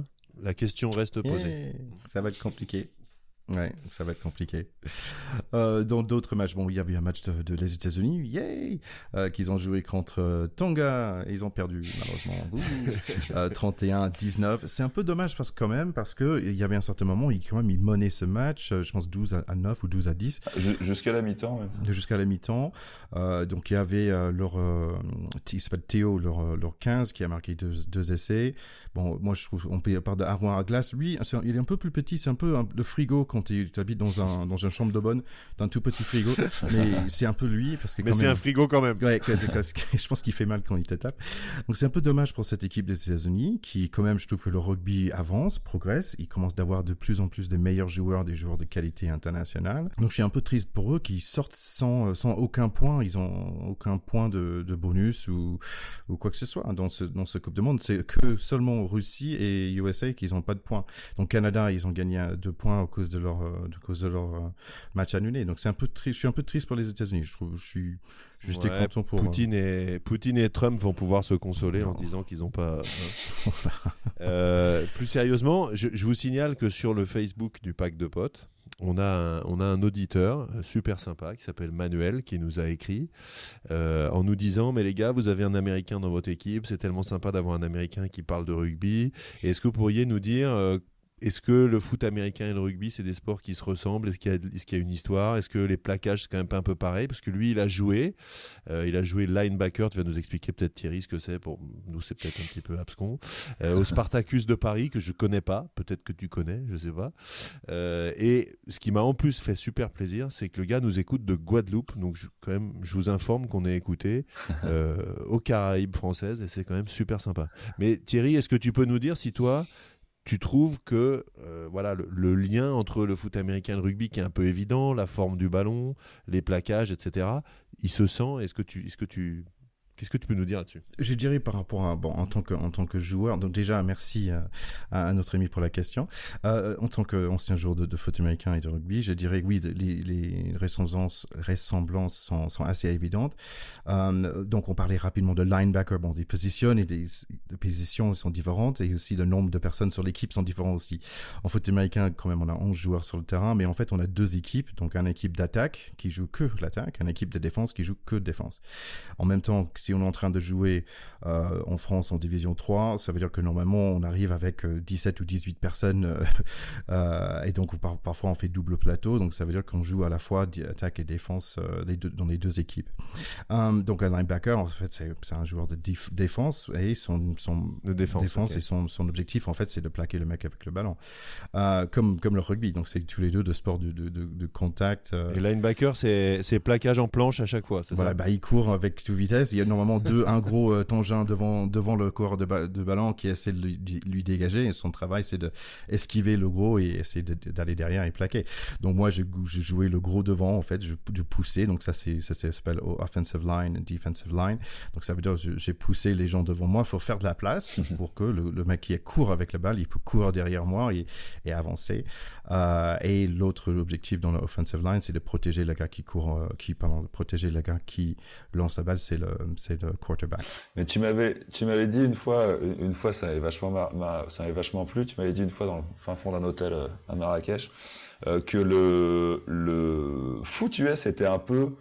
La question reste posée. Yeah, ça va être compliqué. Ouais, ça va être compliqué. Euh, dans d'autres matchs, bon, il y avait un match de, de les États-Unis, yay, euh, qu'ils ont joué contre euh, Tonga, et ils ont perdu malheureusement, euh, trente et un à dix-neuf. C'est un peu dommage parce que quand même, parce que il y avait un certain moment, ils quand même ils menaient ce match, euh, je pense douze à neuf ou douze à dix. Jusqu'à la mi-temps. Ouais. Jusqu'à la mi-temps. Euh, donc il y avait euh, leur, euh, il s'appelle Théo, leur leur quinze qui a marqué deux, deux essais. Bon, moi je trouve, on peut parler de Armoire à glace. Lui, c'est, il est un peu plus petit, c'est un peu un, le frigo. Quand tu habites dans un dans une chambre de bonne, dans un tout petit frigo, mais c'est un peu lui parce que mais quand c'est même, un frigo quand même. Ouais, c'est, c'est, je pense qu'il fait mal quand il te tape. Donc c'est un peu dommage pour cette équipe des États-Unis qui quand même, je trouve que le rugby avance, progresse, il commence d'avoir de plus en plus de meilleurs joueurs, des joueurs de qualité internationale. Donc je suis un peu triste pour eux qui sortent sans sans aucun point, ils ont aucun point de, de bonus ou ou quoi que ce soit dans ce dans ce Coupe du Monde. C'est que seulement Russie et U S A qui n'ont pas de points. Donc Canada, ils ont gagné deux points à cause de leur de cause de leur euh, match annulé. Donc c'est un peu triste. Je suis un peu triste pour les États-Unis. Je trouve, je suis juste ouais, content pour Poutine euh... et Poutine et Trump vont pouvoir se consoler non. en disant qu'ils n'ont pas. euh, plus sérieusement, je, je vous signale que sur le Facebook du Pack de Potes, on a un, on a un auditeur super sympa qui s'appelle Manuel qui nous a écrit euh, en nous disant mais les gars, vous avez un Américain dans votre équipe, c'est tellement sympa d'avoir un Américain qui parle de rugby. Et est-ce que vous pourriez nous dire euh, est-ce que le foot américain et le rugby, c'est des sports qui se ressemblent ? Est-ce qu'il y a, est-ce qu'il y a une histoire ? Est-ce que les plaquages, c'est quand même pas un peu pareil ? Parce que lui, il a joué. Euh, il a joué linebacker. Tu vas nous expliquer peut-être, Thierry, ce que c'est. Pour nous, c'est peut-être un petit peu abscon. Euh, au Spartacus de Paris, que je connais pas. Peut-être que tu connais, je sais pas. Euh, et ce qui m'a en plus fait super plaisir, c'est que le gars nous écoute de Guadeloupe. Donc, je, quand même, je vous informe qu'on est écouté euh, aux Caraïbes françaises. Et c'est quand même super sympa. Mais Thierry, est-ce que tu peux nous dire si toi... tu trouves que euh, voilà, le, le lien entre le foot américain et le rugby qui est un peu évident, la forme du ballon, les plaquages, et cetera, il se sent. Est-ce que tu, est-ce que tu, qu'est-ce que tu peux nous dire là-dessus ? Je dirais par rapport à bon en tant que en tant que joueur. Donc déjà merci à, à notre ami pour la question. Euh, en tant qu'ancien joueur de, de foot américain et de rugby, je dirais que oui, les, les ressemblances ressemblances sont, sont assez évidentes. Euh, donc on parlait rapidement de linebacker. Bon, des positions et des, des positions sont différentes et aussi le nombre de personnes sur l'équipe sont différents aussi. En foot américain, quand même, on a onze joueurs sur le terrain, mais en fait on a deux équipes. Donc une équipe d'attaque qui joue que l'attaque, une équipe de défense qui joue que défense. En même temps, si on est en train de jouer euh, en France en division trois, ça veut dire que normalement on arrive avec euh, dix-sept ou dix-huit personnes euh, euh, et donc par, parfois on fait double plateau, donc ça veut dire qu'on joue à la fois attaque et défense euh, les deux, dans les deux équipes. Um, donc un linebacker en fait c'est, c'est un joueur de dif- défense et son, son de défense, défense okay. et son, son objectif en fait c'est de plaquer le mec avec le ballon, euh, comme, comme le rugby, donc c'est tous les deux de sport de, de, de, de contact. Euh. Et linebacker c'est, c'est plaquage en planche à chaque fois, c'est voilà, ça ? Bah, il court avec toute vitesse, il y a normalement deux, un gros euh, tangent devant, devant le coureur de, ba- de ballon qui essaie de lui, de lui dégager, et son travail c'est de esquiver le gros et essayer de, d'aller derrière et plaquer. Donc moi je, je jouais le gros devant en fait, je, je poussais, donc ça c'est ça, ça s'appelle offensive line and defensive line, donc ça veut dire que j'ai poussé les gens devant moi, il faut faire de la place pour que le, le mec qui court avec la balle, il peut courir derrière moi et, et avancer. Euh, et l'autre objectif dans l'offensive line c'est de protéger le gars qui court, euh, qui pardon, de protéger le gars qui lance la balle, c'est le c'est le quarterback. Mais tu m'avais, tu m'avais dit une fois, une fois, ça m'avait vachement, mar- mar- ça m'avait vachement plu. Tu m'avais dit une fois dans le fin fond d'un hôtel euh, à Marrakech euh, que le le foot U S était un peu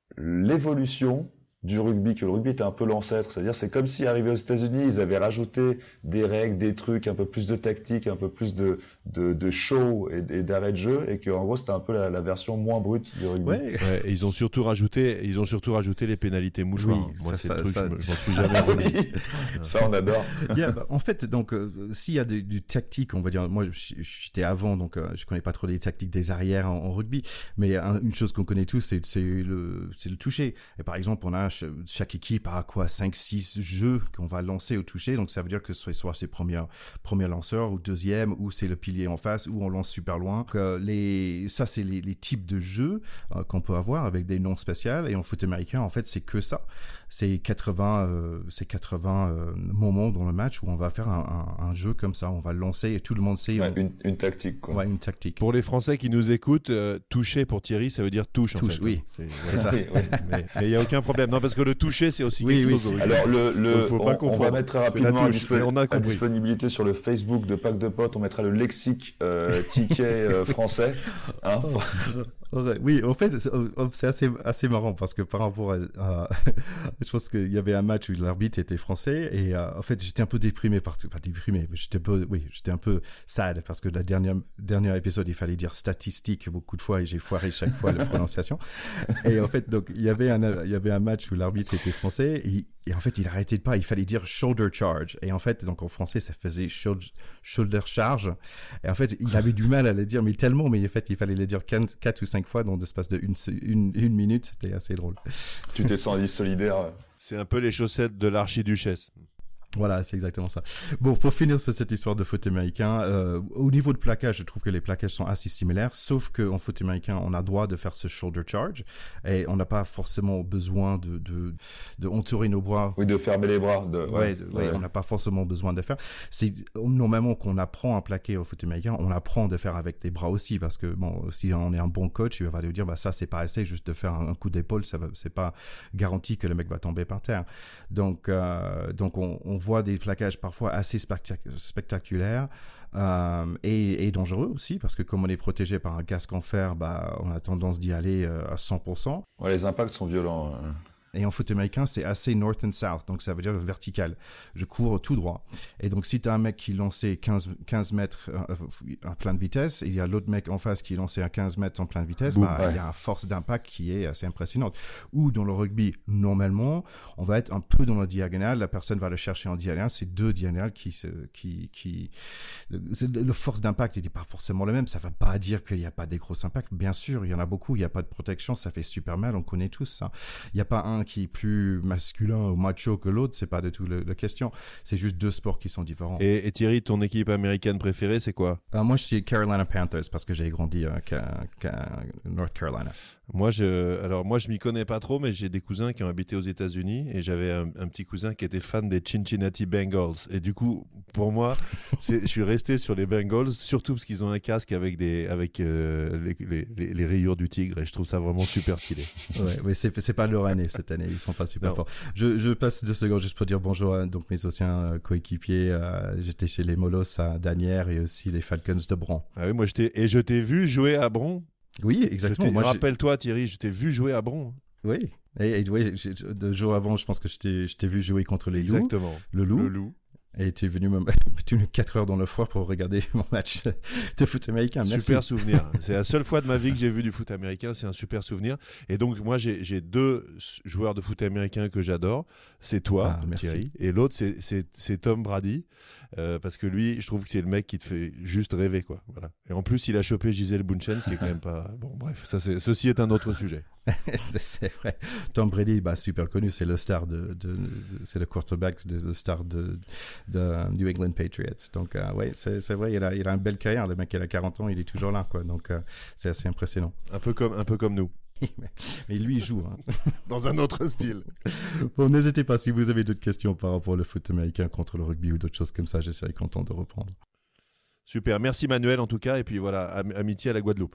l'évolution du rugby, que le rugby était un peu l'ancêtre. C'est-à-dire, c'est comme si arrivé aux États-Unis, ils avaient rajouté des règles, des trucs, un peu plus de tactique, un peu plus de de, de show et, et d'arrêt de jeu, et que en gros, c'était un peu la, la version moins brute du rugby. Ouais. Ouais, et ils ont surtout rajouté, ils ont surtout rajouté les pénalités mouchoirs. Oui, Moi, ça, c'est ça, le truc, ça- je, me- je m'en suis jamais remis. Oui, ça on adore. Yeah, bah, en fait, donc, euh, s'il y a du, du tactique, on va dire, moi, j- j'étais avant, donc, euh, je connais pas trop les tactiques des arrières en, en rugby, mais un- une chose qu'on connaît tous, c'est, c'est le, c'est le toucher. Et par exemple, on a ch- chaque équipe a quoi, cinq, six jeux qu'on va lancer au toucher, donc ça veut dire que ce soit ses premiers, premiers lanceurs, ou deuxième, ou c'est le pilier en face, ou on lance super loin. Donc, euh, les, ça, c'est les, les types de jeux euh, qu'on peut avoir avec des noms spéciaux, et en foot américain, en fait, c'est que ça. C'est quatre-vingts, euh, c'est quatre-vingts euh, moments dans le match où on va faire un, un, un jeu comme ça, on va le lancer et tout le monde sait Ouais, on- une, une tactique, quoi. ouais, une tactique. Pour les Français qui nous écoutent, euh, toucher pour Thierry, ça veut dire touche. En Touche, fait. oui. C'est, C'est ça. Oui, oui. Mais il n'y a aucun problème. Non, parce que le toucher, c'est aussi Oui, quelque oui. chose. au rugby. Alors le, le Donc, faut pas on, on confondre. va mettre très C'est la rapidement à, touche, dispo- mais on a à compris. disponibilité sur le Facebook de Pack de Potes, on mettra le lexique euh, ticket euh, français. Hein, Ouais, oui, en fait, c'est, c'est assez, assez marrant parce que par rapport à, à- je pense qu'il y avait un match où l'arbitre était français et euh, en fait, j'étais un peu déprimé, par, pas déprimé, mais j'étais un peu, oui, j'étais un peu sad parce que la dernière, dernier épisode, il fallait dire statistique beaucoup de fois et j'ai foiré chaque fois la prononciation. Et en fait, donc, il y avait un, il y avait un match où l'arbitre était français et, et en fait, il arrêtait pas, il fallait dire shoulder charge. Et en fait, donc en français, ça faisait shoulder, shoulder charge. Et en fait, il avait du mal à le dire, mais tellement, mais en fait, il fallait le dire quatre ou cinq fois dans l'espace de une, une, une minute. C'était assez drôle. tu t'es senti solidaire. C'est un peu les chaussettes de l'archiduchesse. Voilà, c'est exactement ça. Bon, pour finir sur cette histoire de foot américain, euh, au niveau de plaquage, je trouve que les plaquages sont assez similaires, sauf qu'en foot américain, on a droit de faire ce shoulder charge et on n'a pas forcément besoin de, de, de entourer nos bras. Oui, de fermer les bras. De, Ouais, ouais, de- ouais. ouais, on n'a pas forcément besoin de faire. C'est normalement qu'on apprend à plaquer au foot américain, on apprend de faire avec les bras aussi, parce que bon, si on est un bon coach, il va lui dire bah ça c'est pas assez, juste de faire un, un coup d'épaule, ça va, c'est pas garanti que le mec va tomber par terre. Donc euh, donc on, on voit des plaquages parfois assez spectac- spectaculaires. Euh, et, et dangereux aussi parce que comme on est protégé par un casque en fer, bah on a tendance d'y aller euh, à cent pour cent. Ouais, les impacts sont violents. euh. Et en foot américain, c'est assez north and south, donc ça veut dire vertical. Je cours tout droit. Et donc, si tu as un mec qui lançait quinze, quinze mètres euh, à pleine vitesse, et il y a l'autre mec en face qui lançait à quinze mètres en pleine vitesse, Boum, bah, ouais. il y a une force d'impact qui est assez impressionnante. Ou dans le rugby, normalement, on va être un peu dans la diagonale, la personne va le chercher en diagonale, c'est deux diagonales qui... Se, qui, qui c'est, le force d'impact n'est pas forcément le même, ça ne va pas dire qu'il n'y a pas des gros impacts. Bien sûr, il y en a beaucoup, il n'y a pas de protection, ça fait super mal, on connaît tous ça. Il n'y a pas un qui est plus masculin ou macho que l'autre, c'est pas du tout le- la question. C'est juste deux sports qui sont différents. Et, et Thierry, ton équipe américaine préférée, c'est quoi? Euh, moi, je suis Carolina Panthers parce que j'ai grandi à, à- à North Carolina. Moi, je, alors moi, je m'y connais pas trop, mais j'ai des cousins qui ont habité aux États-Unis et j'avais un, un petit cousin qui était fan des Cincinnati Bengals. Et du coup, pour moi, c'est, je suis resté sur les Bengals, surtout parce qu'ils ont un casque avec des, avec euh, les, les, les, les rayures du tigre et je trouve ça vraiment super stylé. Ouais, mais c'est, c'est pas leur année cette année, ils sont pas super Non. forts. Je, je passe deux secondes juste pour dire bonjour à donc, mes anciens euh, coéquipiers. Euh, j'étais chez les Molos à Danière et aussi les Falcons de Bron. Ah oui, moi, je t'ai, et je t'ai vu jouer à Bron. Oui, Je exactement. t'ai- Moi, j'ai- rappelle-toi, Thierry, je t'ai vu jouer à Bron. oui, et, et oui, j'ai- deux jours avant, je pense que je t'ai, je t'ai vu jouer contre les loups. Exactement. Le loup. Le loup. Et tu es venu me mettre quatre heures dans le foie pour regarder mon match de foot américain. Merci. Super souvenir. C'est la seule fois de ma vie que j'ai vu du foot américain. C'est un super souvenir. Et donc, moi, j'ai, j'ai deux joueurs de foot américain que j'adore. C'est toi, Ah, merci. Thierry. Et l'autre, c'est, c'est, c'est Tom Brady. Euh, parce que lui, je trouve que c'est le mec qui te fait juste rêver, quoi. Voilà. Et en plus, il a chopé Gisèle Bunchen, ce qui est quand même pas. Bon, bref, ça, c'est... ceci est un autre sujet. c'est, c'est vrai. Tom Brady, bah, super connu, c'est le star de, de, de- c'est le quarterback, de, le star de, de New England Patriots. Donc, euh, ouais, c'est, c'est vrai, il a, il a une belle carrière. Le mec, il a quarante ans, il est toujours là, quoi. Donc, euh, c'est assez impressionnant. Un peu comme, un peu comme nous. mais, mais lui, il joue. Hein. Dans un autre style. Bon, n'hésitez pas si vous avez d'autres questions par rapport au foot américain contre le rugby ou d'autres choses comme ça. Je serai content de reprendre. Super. Merci Manuel, en tout cas. Et puis voilà, am- amitié à la Guadeloupe.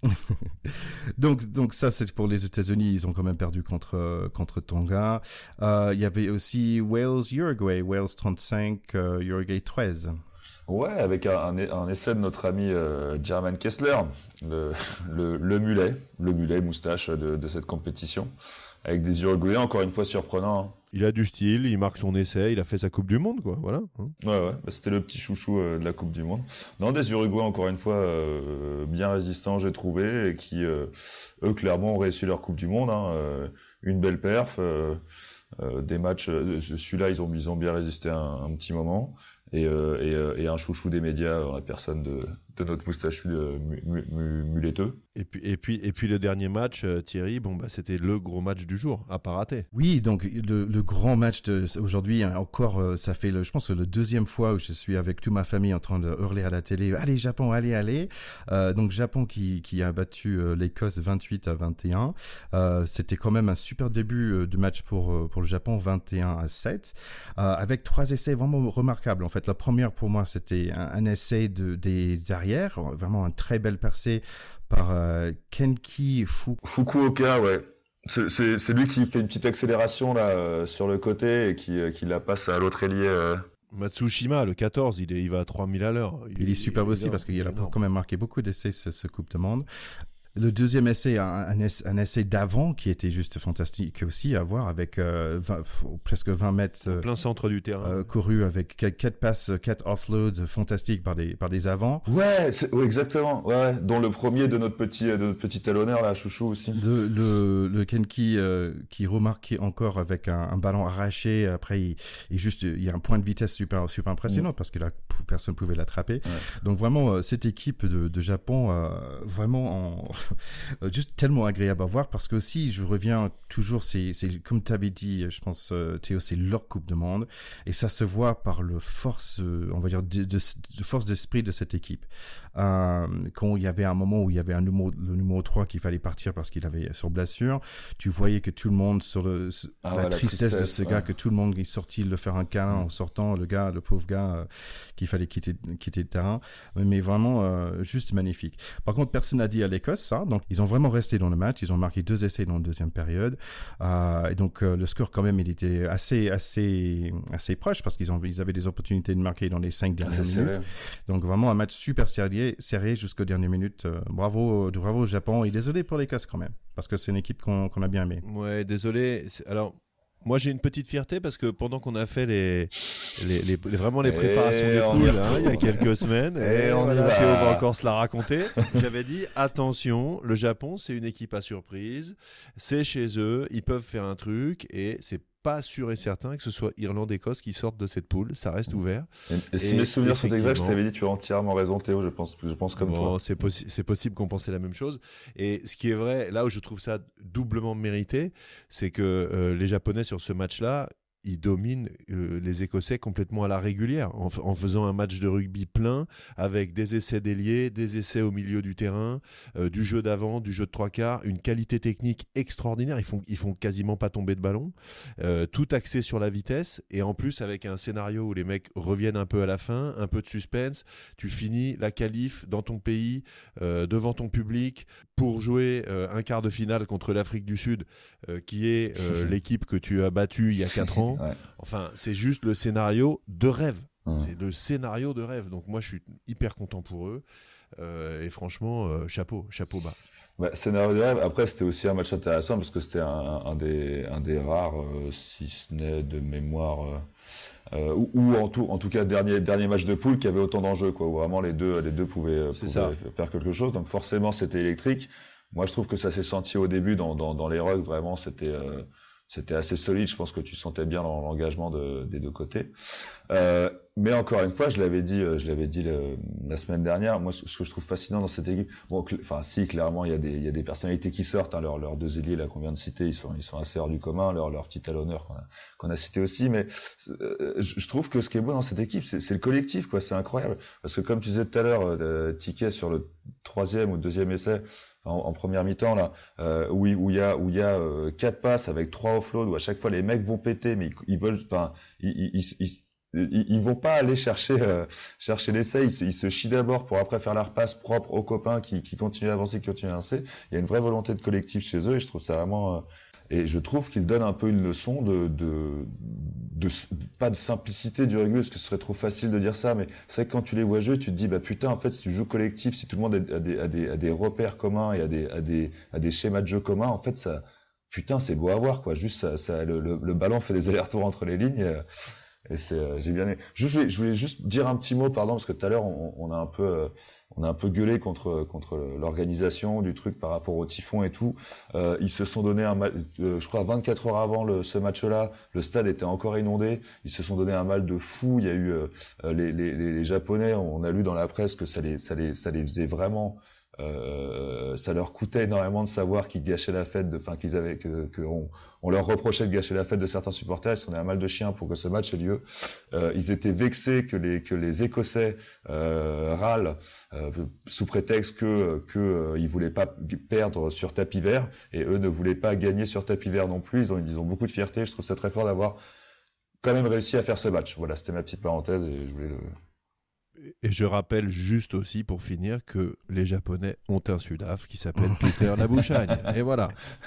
donc, donc ça c'est pour les États-Unis, ils ont quand même perdu contre contre Tonga. Euh, il y avait aussi Wales-Uruguay, Wales trente-cinq, euh, Uruguay treize. Ouais, avec un, un, un essai de notre ami euh, German Kessler, le, le, le mulet, le mulet moustache de, de cette compétition, avec des Uruguayens encore une fois surprenants. Hein. Il a du style, il marque son essai, il a fait sa Coupe du Monde, quoi. Voilà. Hein. Ouais, ouais, bah, c'était le petit chouchou euh, de la Coupe du Monde. Non, des Uruguayens encore une fois euh, bien résistants, j'ai trouvé, et qui eux clairement ont réussi leur Coupe du Monde. Hein, euh, une belle perf, euh, euh, des matchs. Euh, celui-là, ils ont ils ont bien résisté un, un petit moment. Et, euh, et, euh, et un chouchou des médias en la personne de, de notre moustachu euh, mu, mu, muleteux. Et puis, et, puis, et puis le dernier match, euh, Thierry, bon, bah, c'était le gros match du jour, à pas rater. Oui, donc le, le grand match de, aujourd'hui, hein, encore, euh, ça fait, le, je pense, la deuxième fois où je suis avec toute ma famille en train de hurler à la télé, allez Japon, allez, allez. Euh, donc Japon qui, qui a battu euh, l'Écosse vingt-huit à vingt et un. Euh, c'était quand même un super début euh, de match pour, pour le Japon, vingt et un à sept, euh, avec trois essais vraiment remarquables. En fait, la première pour moi, c'était un, un essai de, des arrières, vraiment un très belle percée par euh, Kenki Fu... Fukuoka, ouais. C'est, c'est, c'est lui qui fait une petite accélération là euh, sur le côté et qui, euh, qui la passe à l'autre ailier. Euh... Matsushima, le quatorze, il, est, il va à trois mille à l'heure. Il, il est, est superbe aussi parce qu'il a quand même marqué beaucoup d'essais ce, ce Coupe du Monde. Le deuxième essai, un, un, essai, un essai d'avant qui était juste fantastique aussi à voir avec euh, vingt, presque vingt mètres euh, plein centre du terrain, euh, couru avec quatre, quatre passes, quatre offloads fantastiques par des par des avants. Ouais, c'est, ouais exactement. Ouais, dont le premier de notre petit de notre petit talonneur là, chouchou aussi. Le le, le Kenki euh, qui remarquait encore avec un, un ballon arraché. Après, il, il juste il y a un point de vitesse super super impressionnant mmh. parce que là personne pouvait l'attraper. Ouais. Donc vraiment cette équipe de, de Japon euh, vraiment en juste tellement agréable à voir parce que aussi je reviens toujours c'est c'est comme tu avais dit je pense Théo c'est leur Coupe du Monde et ça se voit par le force on va dire de, de, de force d'esprit de cette équipe euh, quand il y avait un moment où il y avait un numéro le numéro trois qu'il fallait partir parce qu'il avait sur blessure tu voyais que tout le monde sur le ah la, ouais, tristesse la tristesse de ce ouais. gars que tout le monde est sorti le faire un câlin mmh. en sortant le gars le pauvre gars euh, qu'il fallait quitter quitter le terrain mais vraiment euh, juste magnifique. Par contre personne n'a dit à l'Écosse ça. Donc, ils ont vraiment resté dans le match. Ils ont marqué deux essais dans la deuxième période. Euh, et donc, euh, le score, quand même, il était assez, assez, assez proche parce qu'ils ont, ils avaient des opportunités de marquer dans les cinq dernières ah, minutes. Vrai. Donc, vraiment, un match super serré, serré jusqu'aux dernières minutes. Euh, bravo, bravo au Japon. Et désolé pour l'Écosse, quand même. Parce que c'est une équipe qu'on, qu'on a bien aimée. Ouais, désolé. Alors, moi, j'ai une petite fierté parce que pendant qu'on a fait les, les, les, les vraiment les préparations des poules hein, il y a quelques semaines, et, et on voilà, Théo va encore se la raconter. J'avais dit attention, le Japon, c'est une équipe à surprise, c'est chez eux, ils peuvent faire un truc et c'est pas sûr et certain que ce soit Irlande-Écosse qui sortent de cette poule, ça reste ouvert. Et, et si et mes souvenirs sont exacts, je t'avais dit tu as entièrement raison Théo, je pense, je pense comme bon, toi. C'est, possi- c'est possible qu'on pensait la même chose. Et ce qui est vrai, là où je trouve ça doublement mérité, c'est que euh, les Japonais sur ce match-là, ils dominent euh, les Écossais complètement à la régulière, en, f- en faisant un match de rugby plein, avec des essais d'ailier, des essais au milieu du terrain, euh, du jeu d'avant, du jeu de trois quarts, une qualité technique extraordinaire, ils font, ils font quasiment pas tomber de ballon, euh, tout axé sur la vitesse, et en plus avec un scénario où les mecs reviennent un peu à la fin, un peu de suspense, tu finis la qualif dans ton pays, euh, devant ton public, pour jouer euh, un quart de finale contre l'Afrique du Sud, euh, qui est euh, l'équipe que tu as battue il y a quatre ans. Ouais. Enfin, c'est juste le scénario de rêve. Mmh. C'est le scénario de rêve. Donc moi, je suis hyper content pour eux. Euh, et franchement, euh, chapeau, chapeau bas. Ouais, scénario de rêve. Après, c'était aussi un match intéressant parce que c'était un, un des, un des rares, euh, si ce n'est de mémoire, euh, ou, ou en tout, en tout cas, dernier, dernier match de poule qui avait autant d'enjeux, quoi. Où vraiment les deux, les deux pouvaient, pouvaient faire quelque chose. Donc forcément, c'était électrique. Moi, je trouve que ça s'est senti au début dans, dans, dans les rugs. Vraiment, c'était. Euh, C'était assez solide, je pense que tu sentais bien l'engagement de, des deux côtés. Euh, mais encore une fois, je l'avais dit, je l'avais dit le, la semaine dernière. Moi, ce, ce que je trouve fascinant dans cette équipe, bon, enfin, si clairement, il y a des, il y a des personnalités qui sortent. Hein, leurs, leurs deux ailiers là qu'on vient de citer, ils sont, ils sont assez hors du commun. Leur, leur petit talonneur qu'on a, qu'on a cité aussi. Mais euh, je trouve que ce qui est beau dans cette équipe, c'est, c'est le collectif, quoi. C'est incroyable, parce que comme tu disais tout à l'heure, euh, Ticket sur le troisième ou deuxième essai. En, en première mi-temps là, euh, où il où y a où il y a euh, quatre passes avec trois offloads où à chaque fois les mecs vont péter mais ils, ils veulent, enfin ils, ils, ils ils, ils vont pas aller chercher euh, chercher l'essai, ils se, ils se chient d'abord pour après faire leur passe propre aux copains qui, qui continuent à avancer, qui continuent à avancer. Il y a une vraie volonté de collectif chez eux et je trouve ça vraiment... Euh, et je trouve qu'ils donnent un peu une leçon de, de, de, de... pas de simplicité du rugby, parce que ce serait trop facile de dire ça, mais c'est vrai que quand tu les vois jouer, tu te dis, bah putain, en fait, si tu joues collectif, si tout le monde a des, a des, a des repères communs et a des, a des, a des schémas de jeu communs, en fait, ça... Putain, c'est beau à voir, quoi. Juste, ça, ça, le, le, le ballon fait des allers-retours entre les lignes. Et, et c'est, euh, j'ai bien aimé. Je voulais, je voulais juste dire un petit mot, pardon, parce que tout à l'heure, on, on a un peu, euh, on a un peu gueulé contre, contre l'organisation du truc par rapport au typhon et tout. Euh, ils se sont donné un mal, euh, je crois, vingt-quatre heures avant le, ce match-là, le stade était encore inondé. Ils se sont donné un mal de fou. Il y a eu euh, les, les, les, les Japonais. On a lu dans la presse que ça les, ça les, ça les faisait vraiment. Euh, ça leur coûtait énormément de savoir qu'ils gâchaient la fête, de, enfin qu'ils avaient, que, que on, on leur reprochait de gâcher la fête de certains supporters. Ils se sont donné un mal de chien pour que ce match ait lieu. Euh, ils étaient vexés que les que les Écossais euh, râlent euh, sous prétexte que que euh, ils voulaient pas perdre sur tapis vert et eux ne voulaient pas gagner sur tapis vert non plus. Ils ont ils ont beaucoup de fierté. Je trouve ça très fort d'avoir quand même réussi à faire ce match. Voilà, c'était ma petite parenthèse et je voulais le... Et je rappelle juste aussi, pour finir, que les Japonais ont un Sudaf qui s'appelle Peter Labouchagne. Et voilà.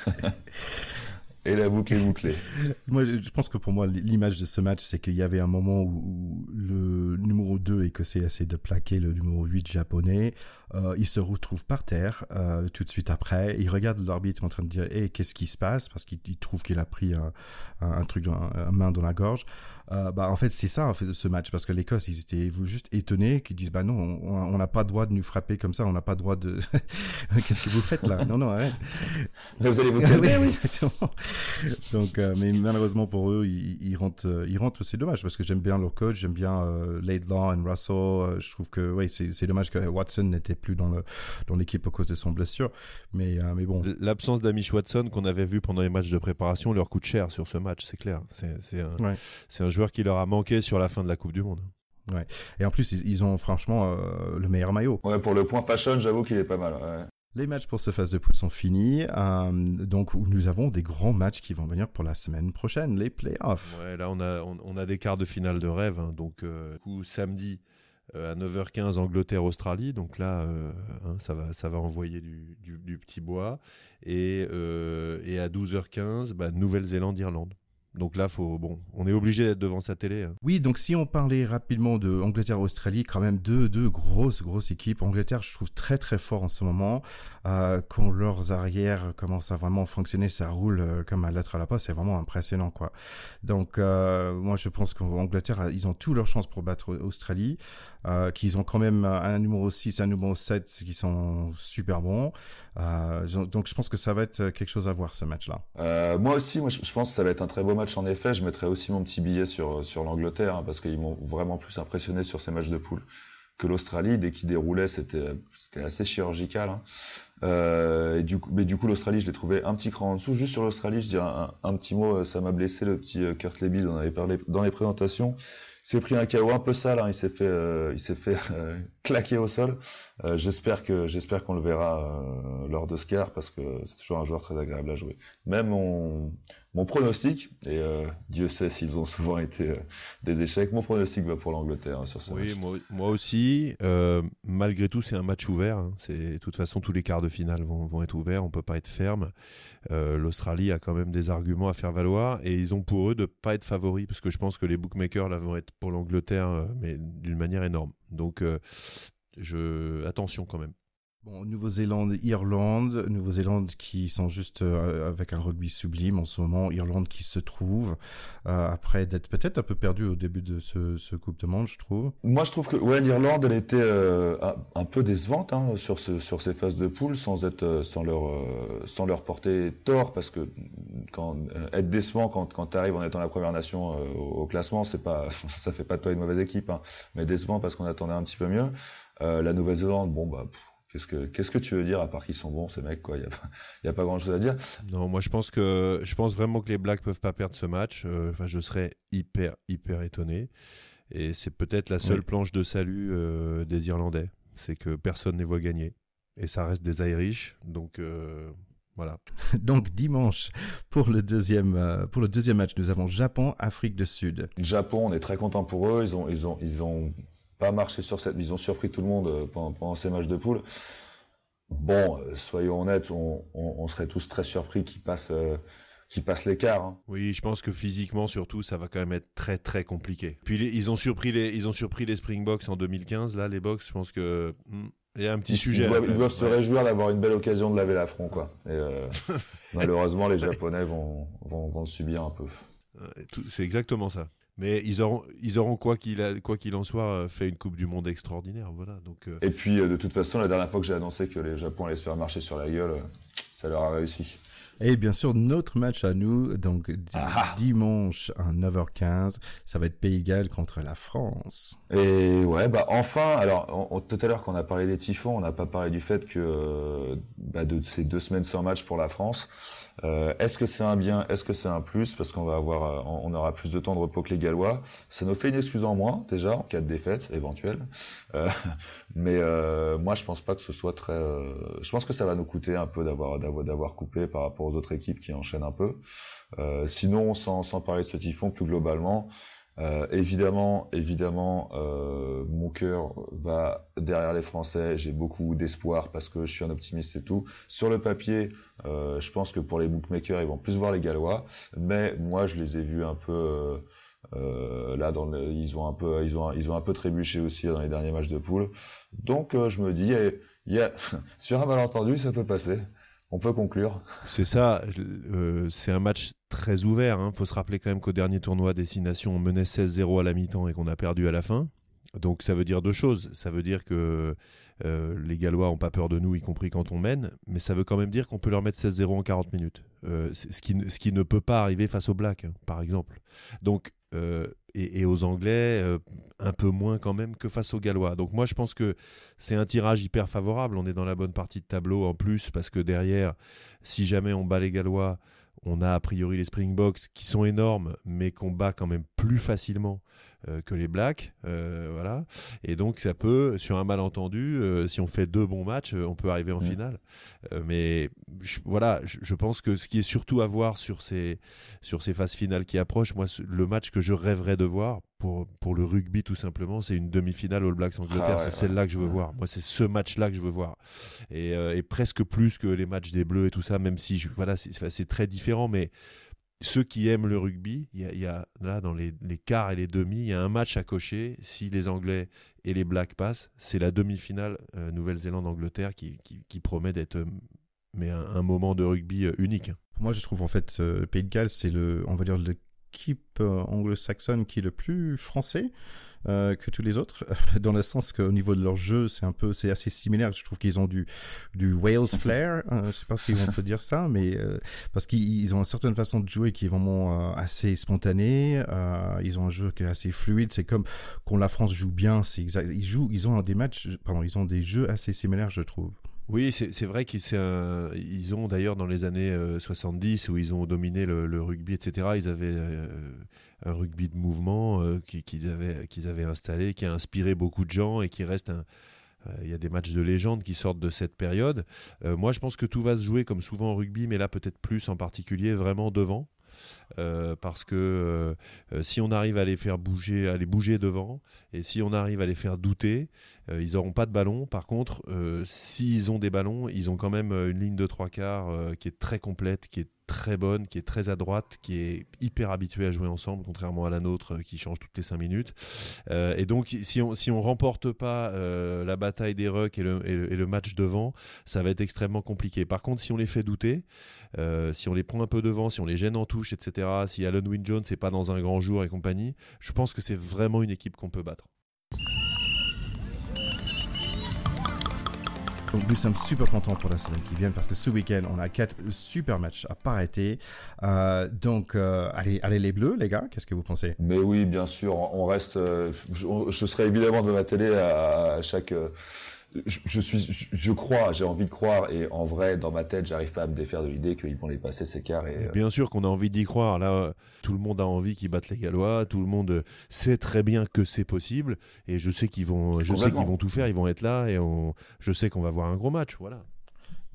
Et la boucle est bouclée. Moi, je pense que pour moi, l'image de ce match, c'est qu'il y avait un moment où, où le numéro deux écossais essaie de plaquer le numéro huit japonais. Euh, il se retrouve par terre euh, tout de suite après. Il regarde l'arbitre en train de dire hey, « qu'est-ce qui se passe ?» parce qu'il trouve qu'il a pris un, un, un truc, dans, un main dans la gorge. Euh, bah, en fait, c'est ça en fait, ce match, parce que l'Écosse, ils étaient juste étonnés, qu'ils disent « bah non, on n'a pas le droit de nous frapper comme ça, on n'a pas le droit de... Qu'est-ce que vous faites là ? Non, non, arrête. » Là, vous allez vous calmer. Oui, exactement. Donc, euh, mais malheureusement pour eux, ils, ils rentrent, ils rentrent. C'est dommage parce que j'aime bien leur coach, j'aime bien euh, Laidlaw et Russell. Euh, je trouve que oui, c'est, c'est dommage que Watson n'était plus dans le dans l'équipe à cause de son blessure. Mais euh, mais bon. L'absence d'Amish Watson qu'on avait vu pendant les matchs de préparation leur coûte cher sur ce match, c'est clair. C'est c'est un, ouais. c'est un joueur qui leur a manqué sur la fin de la Coupe du Monde. Ouais. Et en plus, ils, ils ont franchement euh, le meilleur maillot. Ouais, pour le point fashion, j'avoue qu'il est pas mal. Ouais. Les matchs pour ce phase de poule sont finis, euh, donc nous avons des grands matchs qui vont venir pour la semaine prochaine, les playoffs. Ouais, là on a, on, on a des quarts de finale de rêve, hein, donc euh, coup, samedi euh, à neuf heures quinze Angleterre-Australie, donc là euh, hein, ça, va, ça va envoyer du, du, du petit bois, et, euh, et à douze heures quinze, bah, Nouvelle-Zélande-Irlande. Donc là, faut, bon, on est obligé d'être devant sa télé. Hein. Oui, donc si on parlait rapidement de Angleterre-Australie, quand même deux, deux grosses, grosses équipes. Angleterre, je trouve très, très fort en ce moment. Euh, quand leurs arrières commencent à vraiment fonctionner, ça roule euh, comme à lettre à la poste. C'est vraiment impressionnant, quoi. Donc, euh, moi, je pense qu'Angleterre, ils ont toutes leurs chances pour battre Australie. Euh, qu'ils ont quand même un numéro six, un numéro sept qui sont super bons. Euh, donc, je pense que ça va être quelque chose à voir, ce match-là. Euh, moi aussi, moi, je, je pense que ça va être un très beau match. En effet, je mettrai aussi mon petit billet sur sur l'Angleterre hein, parce qu'ils m'ont vraiment plus impressionné sur ces matchs de poule que l'Australie. Dès qu'ils déroulaient, c'était c'était assez chirurgical. Hein. Euh, et du coup, mais du coup, l'Australie, je l'ai trouvé un petit cran en dessous. Juste sur l'Australie, je dirais un, un petit mot. Ça m'a blessé, le petit Kurt Leby, on en avait parlé dans les présentations. Il s'est pris un K O un peu sale, hein. il s'est fait, euh, il s'est fait euh, claquer au sol. Euh, j'espère que, j'espère qu'on le verra euh, lors de Scar parce que c'est toujours un joueur très agréable à jouer. Même mon, mon pronostic, et euh, Dieu sait s'ils ont souvent été euh, des échecs, mon pronostic va pour l'Angleterre hein, sur ce oui, match. Moi, moi aussi. Euh, malgré tout, c'est un match ouvert. Hein. C'est, de toute façon, tous les quarts de finale vont, vont être ouverts. On peut pas être ferme. Euh, L'Australie a quand même des arguments à faire valoir et ils ont pour eux de pas être favoris parce que je pense que les bookmakers là vont être pour l'Angleterre, euh, mais d'une manière énorme. Donc, euh, je... attention quand même. Bon, Nouvelle-Zélande, Irlande, Nouvelle-Zélande qui sont juste euh, avec un rugby sublime en ce moment, Irlande qui se trouve euh, après d'être peut-être un peu perdu au début de ce, ce Coupe de Monde, je trouve. Moi, je trouve que ouais, l'Irlande, elle était euh, un peu décevante hein, sur ce sur ces phases de poule, sans être euh, sans leur euh, sans leur porter tort, parce que quand euh, être décevant quand quand t'arrives en étant la première nation euh, au, au classement, c'est pas ça fait pas de toi une mauvaise équipe, hein, mais décevant parce qu'on attendait un petit peu mieux. Euh, la Nouvelle-Zélande, bon bah. Pff, Qu'est-ce que qu'est-ce que tu veux dire à part qu'ils sont bons ces mecs quoi, il y a pas il y a pas grand-chose à dire. Non, moi je pense que je pense vraiment que les Blacks peuvent pas perdre ce match. Euh, enfin, je serais hyper hyper étonné. Et c'est peut-être la seule oui. planche de salut euh, des Irlandais, c'est que personne ne les voit gagner. Et ça reste des Irish, donc euh, Voilà. Donc dimanche, pour le deuxième, euh, pour le deuxième match, nous avons Japon-Afrique du Sud. Japon, on est très content pour eux. Ils ont, ils ont, ils ont pas marché sur cette, ils ont surpris tout le monde pendant, pendant ces matchs de poule. Bon, euh, soyons honnêtes, on, on, on serait tous très surpris qu'ils passent, euh, qu'ils passent l'écart. Hein. Oui, je pense que physiquement surtout, ça va quand même être très très compliqué. Puis les, ils ont surpris les, ils ont surpris les Springboks en deux mille quinze. Là, les Boks, je pense que hmm, il y a un petit ils, sujet. Ils doivent, ils doivent ouais. se réjouir d'avoir une belle occasion de laver l'affront, quoi. Et euh, malheureusement, les Japonais vont, vont, vont le subir un peu. C'est exactement ça. Mais ils auront, ils auront quoi qu'il a, quoi qu'il en soit, fait une Coupe du Monde extraordinaire, voilà. Donc. Euh... Et puis, euh, de toute façon, la dernière fois que j'ai annoncé que les Japon allaient se faire marcher sur la gueule, euh, ça leur a réussi. Et bien sûr, notre match à nous, donc di- Ah. dimanche à neuf heures quinze, ça va être Pays de Galles contre la France. Et ouais, bah enfin, alors on, on, tout à l'heure quand on a parlé des typhons, on n'a pas parlé du fait que euh, bah, de ces deux semaines sans match pour la France. Euh, est-ce que c'est un bien, est-ce que c'est un plus, parce qu'on va avoir, on aura plus de temps de repos que les Gallois. Ça nous fait une excuse en moins déjà en cas de défaite éventuelle. Euh, mais euh, moi je pense pas que ce soit très. Euh, je pense que ça va nous coûter un peu d'avoir d'avoir, d'avoir coupé par rapport aux autres équipes qui enchaînent un peu. Euh, sinon, sans sans parler de ce typhon, plus globalement. Euh, évidemment, évidemment, euh, mon cœur va derrière les Français. J'ai beaucoup d'espoir parce que je suis un optimiste et tout. Sur le papier, euh, je pense que pour les bookmakers, ils vont plus voir les Gallois, mais moi, je les ai vus un peu euh, euh, là dans le, ils ont un peu, ils ont, ils ont un peu trébuché aussi dans les derniers matchs de poule. Donc, euh, je me dis, il y a, sur un malentendu, ça peut passer. On peut conclure. C'est ça, euh, c'est un match très ouvert. Il hein. faut se rappeler quand même qu'au dernier tournoi Destination, on menait seize zéro à la mi-temps et qu'on a perdu à la fin. Donc ça veut dire deux choses. Ça veut dire que euh, les Gallois n'ont pas peur de nous, y compris quand on mène. Mais ça veut quand même dire qu'on peut leur mettre seize zéro en quarante minutes. Euh, ce, qui, ce qui ne peut pas arriver face aux Blacks, hein, par exemple. Donc, euh, et, et aux Anglais, euh, un peu moins quand même que face aux Gallois. Donc moi, je pense que c'est un tirage hyper favorable. On est dans la bonne partie de tableau en plus, parce que derrière, si jamais on bat les Gallois, on a a priori les Springboks qui sont énormes, mais qu'on bat quand même plus facilement euh, que les Blacks. Euh, voilà. Et donc, ça peut, sur un malentendu, euh, si on fait deux bons matchs, euh, on peut arriver en mmh. finale. Euh, mais je, voilà, je, je pense que ce qui est surtout à voir sur ces, sur ces phases finales qui approchent, moi, le match que je rêverais de voir, pour, pour le rugby tout simplement, c'est une demi-finale All Blacks Angleterre. Ah ouais, c'est ouais. celle-là que je veux voir. Moi, c'est ce match-là que je veux voir. Et, euh, et presque plus que les matchs des Bleus et tout ça, même si je, voilà, c'est, c'est très différent. Mais ceux qui aiment le rugby, il y a, il y a là dans les, les quarts et les demi, il y a un match à cocher. Si les Anglais et les Blacks passent, c'est la demi-finale euh, Nouvelle-Zélande-Angleterre qui, qui, qui promet d'être euh, mais un, un moment de rugby euh, unique. Pour moi, je trouve en fait euh, le Pays de Galles, c'est le, on va dire le l'équipe anglo-saxonne qui est le plus français euh, que tous les autres, dans le sens qu'au niveau de leur jeu, c'est un peu, c'est assez similaire. Je trouve qu'ils ont du du Wales flair. Euh, je sais pas si on peut dire ça, mais euh, parce qu'ils ont une certaine façon de jouer qui est vraiment euh, assez spontanée. Euh, ils ont un jeu qui est assez fluide. C'est comme quand la France joue bien, c'est exact. Ils jouent, ils ont des matchs, pardon, ils ont des jeux assez similaires, je trouve. Oui, c'est, c'est vrai qu'ils c'est un, ils ont d'ailleurs dans les années euh, soixante-dix où ils ont dominé le, le rugby, et cetera. Ils avaient euh, un rugby de mouvement euh, qu'ils, qu'ils, avaient, qu'ils avaient installé, qui a inspiré beaucoup de gens et qui reste un... Il y a des matchs de légende qui sortent de cette période. Euh, moi, je pense que tout va se jouer comme souvent en rugby, mais là peut-être plus en particulier vraiment devant. Euh, parce que euh, si on arrive à les faire bouger, à les bouger devant, et si on arrive à les faire douter, euh, ils n'auront pas de ballon. Par contre, euh, s'ils ont des ballons, ils ont quand même une ligne de trois quarts euh, qui est très complète, qui est très bonne, qui est très à droite, qui est hyper habituée à jouer ensemble, contrairement à la nôtre euh, qui change toutes les cinq minutes. Euh, et donc, si on si on remporte pas euh, la bataille des rucks et le, et, le, et le match devant, ça va être extrêmement compliqué. Par contre, si on les fait douter, euh, si on les prend un peu devant, si on les gêne en touche, et cetera, si Alan Wynne-Jones n'est pas dans un grand jour et compagnie, je pense que c'est vraiment une équipe qu'on peut battre. Donc nous sommes super contents pour la semaine qui vient parce que ce week-end on a quatre super matchs à pas arrêter. Euh, donc euh, allez, allez les Bleus les gars, qu'est-ce que vous pensez ? Mais oui, bien sûr, on reste. Euh, je, je serai évidemment devant ma télé à, à chaque. Euh, je, je suis, je, je crois, j'ai envie de croire et en vrai, dans ma tête, j'arrive pas à me défaire de l'idée qu'ils vont les passer ces quarts. Et, et bien sûr qu'on a envie d'y croire. Là, tout le monde a envie qu'ils battent les Gallois. Tout le monde sait très bien que c'est possible. Et je sais qu'ils vont, je sais qu'ils vont tout faire. Ils vont être là et on, je sais qu'on va voir un gros match. Voilà.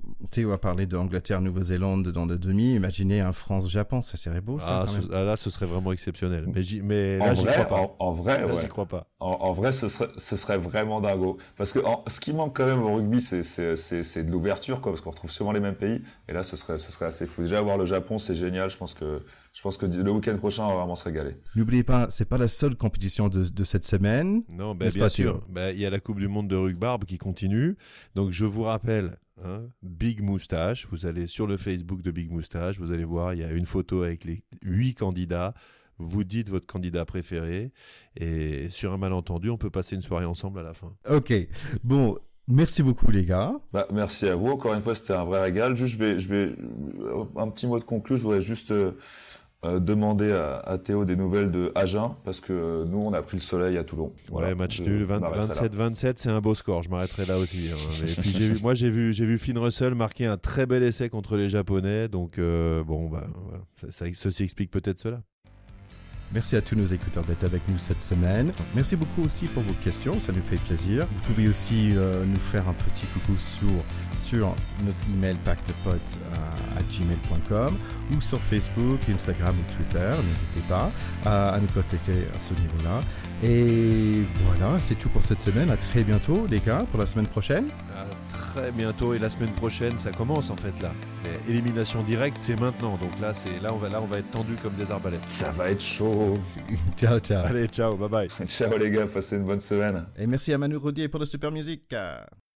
Théo a parlé d'Angleterre, Nouvelle-Zélande dans le demi. Imaginez un France-Japon, ça serait beau, ça. Ah, quand ce, même. ah, là, ce serait vraiment exceptionnel. Mais, j'y, mais là, En j'y vrai, crois pas. en, en vrai, Là, ouais. j'y crois pas. En, en vrai, ce serait, ce serait vraiment dingo. Parce que en, ce qui manque quand même au rugby, c'est, c'est, c'est, c'est de l'ouverture, quoi, parce qu'on retrouve souvent les mêmes pays. Et là, ce serait, ce serait assez fou. Déjà, voir le Japon, c'est génial. Je pense que, je pense que le week-end prochain, on va vraiment se régaler. N'oubliez pas, c'est pas la seule compétition de, de cette semaine. Non, ben, N'est-ce bien pas, sûr. Théo Ben, il y a la Coupe du Monde de rugby qui continue. Donc, je vous rappelle, hein, Big Moustache. Vous allez sur le Facebook de Big Moustache. Vous allez voir, il y a une photo avec les huit candidats. Vous dites votre candidat préféré. Et sur un malentendu, on peut passer une soirée ensemble à la fin. Ok, bon, merci beaucoup les gars. Bah, merci à vous. Encore une fois, c'était un vrai régal. Juste, je vais, je vais, un petit mot de conclu. Je voudrais juste euh, euh, demander à, à Théo des nouvelles de Agen, parce que euh, nous, on a pris le soleil à Toulon. Voilà, ouais, match je nul, m'arrêterai vingt-sept vingt-sept, c'est un beau score. Je m'arrêterai là aussi. Hein. Et puis j'ai vu, moi, j'ai vu, j'ai vu Finn Russell marquer un très bel essai contre les Japonais. Donc euh, bon, bah, voilà. ça, ça, ceci explique peut-être cela. Merci à tous nos écouteurs d'être avec nous cette semaine. Merci beaucoup aussi pour vos questions, ça nous fait plaisir. Vous pouvez aussi euh, nous faire un petit coucou sur, sur notre email pactepot à gmail point com ou sur Facebook, Instagram ou Twitter. N'hésitez pas à, à nous contacter à ce niveau-là. Et voilà, c'est tout pour cette semaine. À très bientôt les gars, pour la semaine prochaine. À très bientôt et la semaine prochaine, ça commence en fait là. Mais élimination directe, c'est maintenant. Donc là, c'est là on va là on va être tendu comme des arbalètes. Ça va être chaud. Ciao, ciao. Allez, ciao, bye bye. Ciao les gars, passez une bonne semaine. Et merci à Manu Rodier pour la super musique.